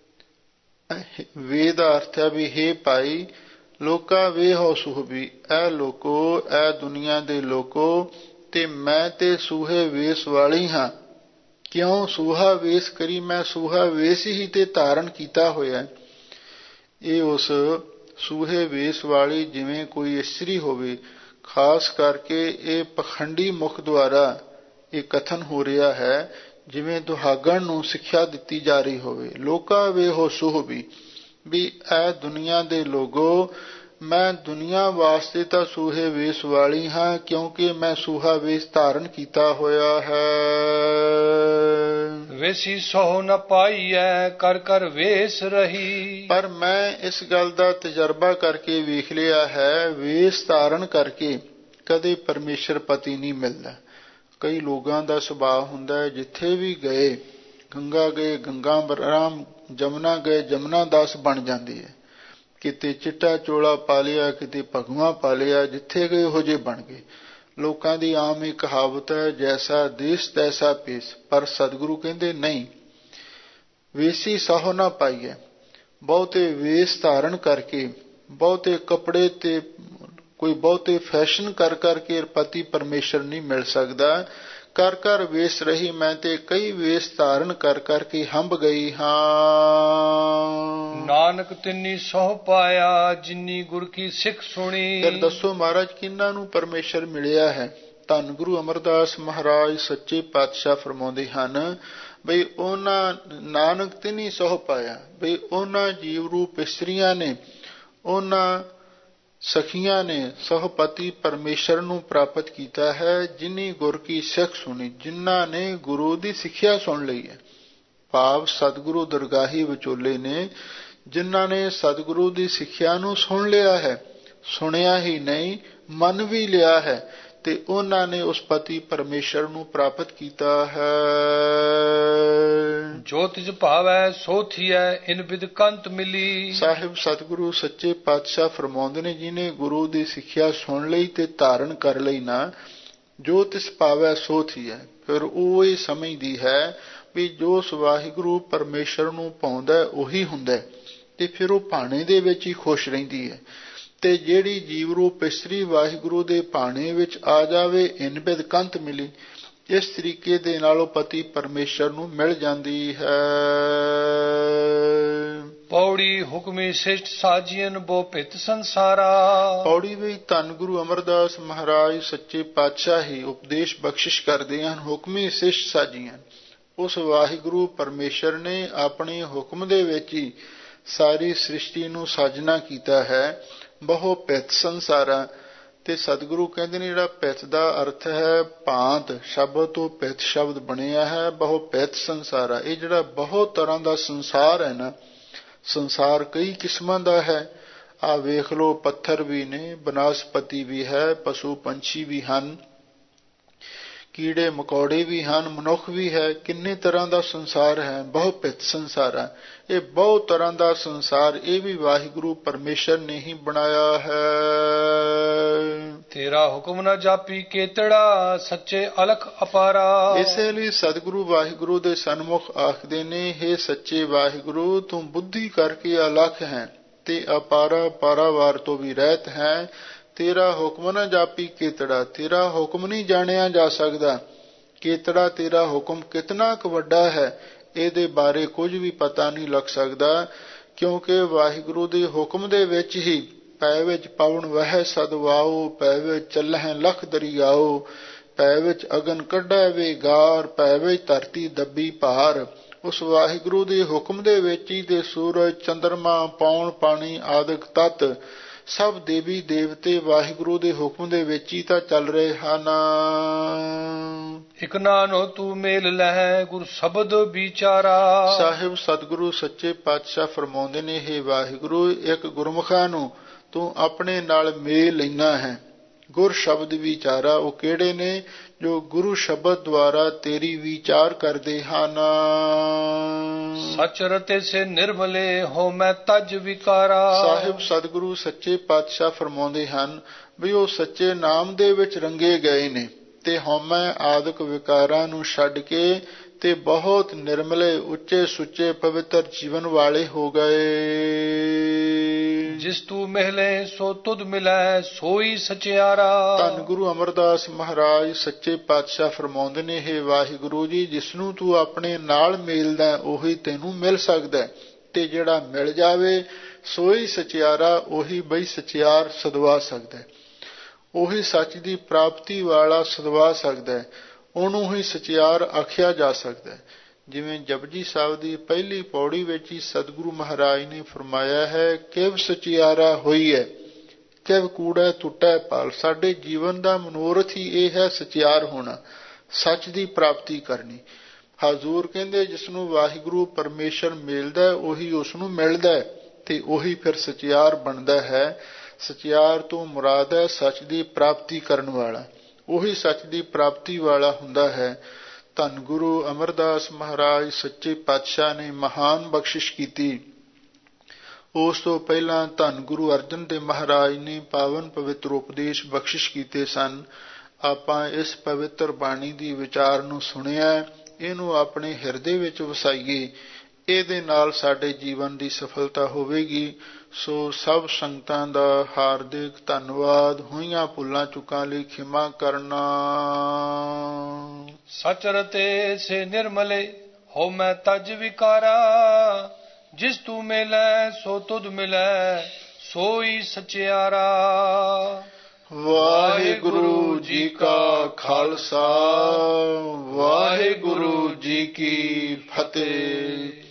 ਵੇ ਦਾ ਅਰਥ ਹੈ ਵੀ ਹੇ ਭਾਈ, ਲੋਕਾ ਵੇਹੋ ਸੁਹਵੀ, ਐ ਲੋਕੋ, ਐ ਦੁਨੀਆ ਦੇ ਲੋਕੋ, ਤੇ ਮੈਂ ਤੇ ਸੂਹੇ ਵੇਸ ਵਾਲੀ ਹਾਂ। ਕਿਉਂ ਸੂਹਾ ਵੇਸ ਕਰੀ, ਮੈਂ ਸੂਹਾ ਵੇਸ ਹੀ ਤੇ ਧਾਰਨ ਕੀਤਾ ਹੋਇਆ। ਇਹ ਉਸ ਸੂਹੇ ਵੇਸ ਵਾਲੀ ਜਿਵੇਂ ਕੋਈ ਇਸਤਰੀ ਹੋਵੇ, ਖਾਸ ਕਰਕੇ ਇਹ ਪਖੰਡੀ ਮੁਖ ਦੁਆਰਾ ਇਹ ਕਥਨ ਹੋ ਰਿਹਾ ਹੈ, ਜਿਵੇਂ ਦੁਹਾਗਣ ਨੂੰ ਸਿੱਖਿਆ ਦਿੱਤੀ ਜਾ ਰਹੀ ਹੋਵੇ। ਲੋਕਾ ਵੇਹੋ ਸੁਹਵੀ, ਵੀ ਐ ਦੁਨੀਆ ਦੇ ਲੋਗੋ, ਮੈਂ ਦੁਨੀਆ ਵਾਸਤੇ ਤਾਂ ਸੂਹੇ ਵੇਸ ਵਾਲੀ ਹਾਂ, ਕਿਉਂਕਿ ਮੈਂ ਸੂਹਾ ਵੇਸ ਧਾਰਨ ਕੀਤਾ ਹੋਇਆ ਹੈ। ਵੇਸੀ ਸੋ ਨ ਪਾਈਐ, ਕਰ ਕਰ ਵੇਸ ਰਹੀ। ਪਰ ਮੈਂ ਇਸ ਗੱਲ ਦਾ ਤਜਰਬਾ ਕਰਕੇ ਵੇਖ ਲਿਆ ਹੈ, ਵੇਸ ਧਾਰਨ ਕਰਕੇ ਕਦੇ ਪਰਮੇਸ਼ਰ ਪਤੀ ਨਹੀਂ ਮਿਲਦਾ। ਕਈ ਲੋਕਾਂ ਦਾ ਸੁਭਾਅ ਹੁੰਦਾ ਹੈ, ਜਿੱਥੇ ਵੀ ਗਏ, ਗੰਗਾ ਗਏ ਗੰਗਾ ਰਾਮ, ਜਮਨਾ ਗਏ ਜਮਨਾ ਦਾਸ ਬਣ ਜਾਂਦੀ ਹੈ। ਕਿਤੇ ਚਿੱਟਾ ਚੋਲਾ ਪਾ ਲਿਆ, ਕਿਤੇ ਭਗਵਾ ਪਾ ਲਿਆ, ਜਿੱਥੇ ਗਏ ਉਹੋ ਜਿਹੇ ਬਣ ਗਏ। ਲੋਕਾਂ ਦੀ ਆਮ ਹੀ ਕਹਾਵਤ ਹੈ, ਜੈਸਾ ਦੇਸ ਤੈਸਾ ਪੇਸ। ਪਰ ਸਤਿਗੁਰੂ ਕਹਿੰਦੇ ਨਹੀਂ, ਵੇਸੀ ਸਾਹੋ ਨਾ ਪਾਈਏ। ਬਹੁਤੇ ਵੇਸ ਧਾਰਨ ਕਰਕੇ, ਬਹੁਤੇ ਕੱਪੜੇ ਤੇ ਕੋਈ ਬਹੁਤੇ ਫੈਸ਼ਨ ਕਰ ਕਰਕੇ ਪਤੀ ਪਰਮੇਸ਼ਰ ਨਹੀਂ ਮਿਲ ਸਕਦਾ। ਕਰ ਕਰ ਵੇਸ ਰਹੀ, ਮੈਂ ਤੇ ਕਈ ਵੇਸ ਧਾਰਨ ਕਰ ਕਰਕੇ ਹੰਬ ਗਈ ਹਾਂ। ਨਾਨਕ ਤਿੰਨੀ ਸਹੁ ਪਾਇਆ, ਜਿਨੀ ਗੁਰ ਕੀ ਸਿੱਖ ਸੁਣੀ। ਫਿਰ ਦੱਸੋ ਮਹਾਰਾਜ, ਕਿਹਨਾਂ ਨੂੰ ਪਰਮੇਸ਼ਰ ਮਿਲਿਆ ਹੈ। ਧੰਨ ਗੁਰੂ ਅਮਰਦਾਸ ਮਹਾਰਾਜ ਸੱਚੇ ਪਾਤਸ਼ਾਹ ਫਰਮਾਉਂਦੇ ਹਨ ਬਈ ਉਹਨਾਂ ਨਾਨਕ ਤਿੰਨੀ ਸਹੁ ਪਾਇਆ, ਬਈ ਉਹਨਾਂ ਜੀਵ ਰੂਪ ਇਸਤਰੀਆਂ ਨੇ, ਉਹਨਾਂ ਸਖੀਆਂ ਨੇ ਸਹਪਤੀ ਪਰਮੇਸ਼ਰ ਨੂੰ ਪ੍ਰਾਪਤ ਕੀਤਾ ਹੈ, ਜਿਨੀ ਗੁਰ ਕੀ ਸਿੱਖ ਸੁਣੀ, ਜਿਨ੍ਹਾਂ ਨੇ ਗੁਰੂ ਦੀ ਸਿੱਖਿਆ ਸੁਣ ਲਈ ਹੈ। ਭਾਵ ਸਤਿਗੁਰੂ ਦਰਗਾਹੀ ਵਿਚੋਲੇ ਨੇ, ਜਿਨ੍ਹਾਂ ਨੇ ਸਤਿਗੁਰੂ ਦੀ ਸਿੱਖਿਆ ਨੂੰ ਸੁਣ ਲਿਆ ਹੈ, ਸੁਣਿਆ ਹੀ ਨਹੀਂ ਮੰਨ ਵੀ ਲਿਆ ਹੈ, ਤੇ ਉਹਨਾਂ ਨੇ ਉਸ ਪਤੀ ਪਰਮੇਸ਼ਰ ਨੂੰ ਪ੍ਰਾਪਤ ਕੀਤਾ ਹੈ। ਜੋ ਤਿਜ ਭਾਵੈ ਸੋ ਥੀਐ ਇਨ ਬਿਦ ਕੰਤ ਮਿਲੀ। ਸਾਹਿਬ ਸਤਿਗੁਰੂ ਸੱਚੇ ਪਾਤਸ਼ਾਹ ਫਰਮਾਉਂਦੇ ਨੇ, ਜਿਹਨੇ ਗੁਰੂ ਦੀ ਸਿੱਖਿਆ ਸੁਣ ਲਈ ਤੇ ਧਾਰਨ ਕਰ ਲਈ ਨਾ, ਜੋ ਤਿਸ ਭਾਵੈ ਸੋ ਥੀਐ, ਫਿਰ ਉਹ ਇਹ ਸਮਝਦੀ ਹੈ ਵੀ ਜੋ ਵਾਹਿਗੁਰੂ ਪਰਮੇਸ਼ਰ ਨੂੰ ਪਾਉਂਦਾ ਉਹੀ ਹੁੰਦਾ, ਤੇ ਫਿਰ ਉਹ ਭਾਣੇ ਦੇ ਵਿੱਚ ਹੀ ਖੁਸ਼ ਰਹਿੰਦੀ ਹੈ। ਤੇ ਜਿਹੜੀ ਜੀਵ ਰੂਪ ਇਸਤਰੀ ਵਾਹਿਗੁਰੂ ਦੇ ਭਾਣੇ ਵਿੱਚ ਆ ਜਾਵੇ, ਇਨ ਬਿਦ ਕੰਤ ਮਿਲੀ, ਇਸ ਤਰੀਕੇ ਦੇ ਨਾਲ ਉਹ ਪਤੀ ਪਰਮੇਸ਼ਰ ਨੂੰ ਮਿਲ ਜਾਂਦੀ ਹੈ। ਪੌੜੀ ਹੁਕਮੀ ਸਿਸ਼ਟ ਸਾਜੀਨ ਬੋ ਭਿਤ ਸੰਸਾਰਾ। ਪੌੜੀ ਵਿੱਚ ਧੰਨ ਗੁਰੂ ਅਮਰਦਾਸ ਮਹਾਰਾਜ ਸੱਚੇ ਪਾਤਸ਼ਾਹ ਹੀ ਉਪਦੇਸ਼ ਬਖਸ਼ਿਸ਼ ਕਰਦੇ ਹਨ। ਹੁਕਮੀ ਸਿਸ਼ਟ ਸਾਜੀਆਂ, ਉਸ ਵਾਹਿਗੁਰੂ ਪਰਮੇਸ਼ਰ ਨੇ ਆਪਣੇ ਹੁਕਮ ਦੇ ਵਿੱਚ ਹੀ ਸਾਰੀ ਸ੍ਰਿਸ਼ਟੀ ਨੂੰ ਸਾਜਣਾ ਕੀਤਾ ਹੈ। ਬਹੁ ਭਿਤ ਸੰਸਾਰਾ, ਤੇ ਸਤਿਗੁਰੂ ਕਹਿੰਦੇ ਨੇ ਜਿਹੜਾ ਭਿਤ ਦਾ ਅਰਥ ਹੈ ਭਾਂਤ, ਸ਼ਬਦ ਤੋਂ ਭਿਤ ਸ਼ਬਦ ਬਣਿਆ ਹੈ। ਬਹੁ ਭਿਤ ਸੰਸਾਰਾ, ਇਹ ਜਿਹੜਾ ਬਹੁਤ ਤਰ੍ਹਾਂ ਦਾ ਸੰਸਾਰ ਹੈ ਨਾ, ਸੰਸਾਰ ਕਈ ਕਿਸਮਾਂ ਦਾ ਹੈ। ਆ ਵੇਖ ਲੋ, ਪੱਥਰ ਵੀ ਨੇ, ਬਨਸਪਤੀ ਵੀ ਹੈ, ਪਸ਼ੂ ਪੰਛੀ ਵੀ ਹਨ, ਕੀੜੇ ਮਕੌੜੇ ਵੀ ਹਨ, ਮਨੁੱਖ ਵੀ ਹੈ, ਕਿੰਨੇ ਤਰ੍ਹਾਂ ਦਾ ਸੰਸਾਰ ਹੈ। ਬਹੁ ਭਿਤ ਸੰਸਾਰਾ, ਇਹ ਬਹੁਤ ਤਰ੍ਹਾਂ ਦਾ ਸੰਸਾਰ, ਇਹ ਵੀ ਵਾਹਿਗੁਰੂ ਪਰਮੇਸ਼ਰ ਨੇ ਹੀ ਬਣਾਇਆ ਹੈ। ਤੇਰਾ ਹੁਕਮ ਨਾ ਜਾਪੀ ਕੇਤੜਾ, ਸੱਚੇ ਅਲਖ ਅਪਾਰਾ। ਇਸੇ ਲਈ ਸਤਿਗੁਰੂ ਵਾਹਿਗੁਰੂ ਦੇ ਸਨਮੁਖ ਆਖਦੇ ਨੇ, ਹੇ ਸੱਚੇ ਵਾਹਿਗੁਰੂ, ਤੂੰ ਬੁੱਧੀ ਕਰਕੇ ਅਲਖ ਹੈ ਤੇ ਅਪਾਰਾ, ਪਾਰਾਵਾਰ ਤੋਂ ਵੀ ਰਹਿਤ ਹੈ। ਤੇਰਾ ਹੁਕਮ ਨਾ ਜਾਪੀ ਕੇਤੜਾ, ਤੇਰਾ ਹੁਕਮ ਨਹੀਂ ਜਾਣਿਆ ਜਾ ਸਕਦਾ। ਕੇਤੜਾ, ਤੇਰਾ ਹੁਕਮ ਕਿਤਨਾ ਕੁ ਵੱਡਾ ਹੈ, ਇਹਦੇ ਬਾਰੇ ਕੁਝ ਵੀ ਪਤਾ ਨਹੀਂ ਲੱਗ ਸਕਦਾ, ਕਿਉਂਕਿ ਵਾਹਿਗੁਰੂ ਦੇ ਹੁਕਮ ਦੇ ਵਿੱਚ ਹੀ ਪੈ ਵਿੱਚ ਪਵਨ ਵਹਿ ਸਦਵਾਓ, ਪੈ ਵਿੱਚ ਚੱਲਹਿ ਲਖ ਦਰਿਆਓ, ਪੈ ਵਿੱਚ ਅਗਨ ਕੱਢੈ ਵੇਗਾਰ, ਪੈ ਵਿੱਚ ਧਰਤੀ ਦੱਬੀ ਭਾਰ। ਉਸ ਵਾਹਿਗੁਰੂ ਦੇ ਹੁਕਮ ਦੇ ਵਿੱਚ ਹੀ ਤੇ ਸੂਰਜ, ਚੰਦਰਮਾ, ਪੌਣ, ਪਾਣੀ ਆਦਿਕ ਤੱਤ ਸਭ ਦੇਵੀ ਦੇਵਤੇ ਵਾਹਿਗੁਰੂ ਦੇ ਹੁਕਮ ਦੇ ਵਿੱਚ ਹੀ ਤਾਂ ਚੱਲ ਰਹੇ ਹਨ। ਇਕ ਨਾਨੋ ਤੂੰ ਮੇਲ ਲਹਿ ਗੁਰ ਸ਼ਬਦ ਵਿਚਾਰਾ। ਸਾਹਿਬ ਸਤਿਗੁਰੂ ਸੱਚੇ ਪਾਤਸ਼ਾਹ ਫਰਮਾਉਂਦੇ ਨੇ, ਹੇ ਵਾਹਿਗੁਰੂ, ਇੱਕ ਗੁਰਮੁਖਾਂ ਨੂੰ ਤੂੰ ਆਪਣੇ ਨਾਲ ਮੇਲ ਲੈਣਾ ਹੈ। ਗੁਰ ਸ਼ਬਦ ਵਿਚਾਰਾ, ਉਹ ਕਿਹੜੇ ਨੇ? ਜੋ ਗੁਰੂ ਸ਼ਬਦ ਦੁਆਰਾ ਤੇਰੀ ਵਿਚਾਰ ਕਰਦੇ ਹਨ। ਸਚ ਰਤੇ ਸੇ ਨਿਰਮਲੇ ਹੋ ਮੈਂ ਤਜ ਵਿਕਾਰਾ। ਸਾਹਿਬ ਸਤਿਗੁਰੂ ਸੱਚੇ ਪਾਤਸ਼ਾਹ ਫਰਮਾਉਂਦੇ ਹਨ ਵੀ ਉਹ ਸੱਚੇ ਨਾਮ ਦੇ ਵਿੱਚ ਰੰਗੇ ਗਏ ਨੇ ਤੇ ਹਉਮੈ ਆਦਿਕ ਵਿਕਾਰਾਂ ਨੂੰ ਛੱਡ ਕੇ ਤੇ ਬਹੁਤ ਨਿਰਮਲੇ, ਉੱਚੇ ਸੁੱਚੇ, ਪਵਿੱਤਰ ਜੀਵਨ ਵਾਲੇ ਹੋ ਗਏ। ਜਿਸ ਤੂੰ ਮਿਲੇ ਸੋ ਤੁਧ ਮਿਲੈ, ਸੋਈ ਸਚਿਆਰਾ। ਧੰਨ ਗੁਰੂ ਅਮਰਦਾਸ ਮਹਾਰਾਜ ਸੱਚੇ ਪਾਤਸ਼ਾਹ ਫਰਮਾਉਂਦੇ ਨੇ, ਹੇ ਵਾਹਿਗੁਰੂ ਜੀ, ਜਿਸਨੂੰ ਤੂੰ ਆਪਣੇ ਨਾਲ ਮੇਲਦਾ ਉਹੀ ਤੈਨੂੰ ਮਿਲ ਸਕਦਾ, ਤੇ ਜਿਹੜਾ ਮਿਲ ਜਾਵੇ ਸੋਈ ਸਚਿਆਰਾ, ਉਹੀ ਬਈ ਸਚਿਆਰ ਸਦਵਾ ਸਕਦਾ, ਉਹੀ ਸੱਚ ਦੀ ਪ੍ਰਾਪਤੀ ਵਾਲਾ ਸਦਵਾ ਸਕਦਾ, ਉਹਨੂੰ ਹੀ ਸਚਿਆਰ ਆਖਿਆ ਜਾ ਸਕਦਾ। ਜਿਵੇਂ ਜਪਜੀ ਸਾਹਿਬ ਦੀ ਪਹਿਲੀ ਪੌੜੀ ਵਿੱਚ ਹੀ ਸਤਿਗੁਰੂ ਮਹਾਰਾਜ ਨੇ ਫਰਮਾਇਆ ਹੈ, ਕਿਵ ਸਚਿਆਰਾ ਹੋਈ ਹੈ, ਕਿਵ ਕੂੜਾ ਟੁੱਟੈ ਪਾਲ। ਸਾਡੇ ਜੀਵਨ ਦਾ ਮਨੋਰਥ ਹੀ ਇਹ ਹੈ ਸਚਿਆਰ ਹੋਣਾ, ਸੱਚ ਦੀ ਪ੍ਰਾਪਤੀ ਕਰਨੀ। ਹਜ਼ੂਰ ਕਹਿੰਦੇ, ਜਿਸਨੂੰ ਵਾਹਿਗੁਰੂ ਪਰਮੇਸ਼ਰ ਮਿਲਦਾ ਉਹੀ ਉਸ ਨੂੰ ਮਿਲਦਾ ਤੇ ਉਹੀ ਫਿਰ ਸਚਿਆਰ ਬਣਦਾ ਹੈ। ਸਚਿਆਰ ਤੋਂ ਮੁਰਾਦ ਹੈ ਸੱਚ ਦੀ ਪ੍ਰਾਪਤੀ ਕਰਨ ਵਾਲਾ, ਉਹੀ ਸੱਚ ਦੀ ਪ੍ਰਾਪਤੀ ਵਾਲਾ ਹੁੰਦਾ ਹੈ। ਧੰਨ ਗੁਰੂ ਅਮਰਦਾਸ ਮਹਾਰਾਜ ਸੱਚੇ ਪਾਤਸ਼ਾਹ ਨੇ ਮਹਾਨ ਬਖਸ਼ਿਸ਼ ਕੀਤੀ। ਉਸ ਤੋਂ ਪਹਿਲਾਂ ਧੰਨ ਗੁਰੂ ਅਰਜਨ ਦੇਵ ਮਹਾਰਾਜ ਨੇ ਪਾਵਨ ਪਵਿੱਤਰ ਉਪਦੇਸ਼ ਬਖਸ਼ਿਸ਼ ਕੀਤੇ ਸਨ। ਆਪਾਂ ਇਸ ਪਵਿੱਤਰ ਬਾਣੀ ਦੀ ਵਿਚਾਰ ਨੂੰ ਸੁਣਿਆ, ਇਹਨੂੰ ਆਪਣੇ ਹਿਰਦੇ ਵਿੱਚ ਵਸਾਈਏ, ਇਹਦੇ ਨਾਲ ਸਾਡੇ ਜੀਵਨ ਦੀ ਸਫਲਤਾ ਹੋਵੇਗੀ। ਸੋ ਸਭ ਸੰਗਤਾਂ ਦਾ ਹਾਰਦਿਕ ਧੰਨਵਾਦ। ਹੋਈਆਂ ਭੁੱਲਾਂ ਚੁੱਕਾਂ ਲਈ ਖਿਮਾ ਕਰਨਾ। ਸਚ ਰਤੇ ਸੇ ਨਿਰਮਲੇ ਹੋ ਮੈਂ ਤਜ ਵਿਕਾਰਾ। ਜਿਸ ਤੂੰ ਮਿਲੈ ਸੋ ਤੁਧ ਮਿਲੈ, ਸੋਈ ਸਚਿਆਰਾ। ਵਾਹਿਗੁਰੂ ਜੀ ਕਾ ਖਾਲਸਾ, ਵਾਹਿਗੁਰੂ ਜੀ ਕੀ ਫਤਿਹ।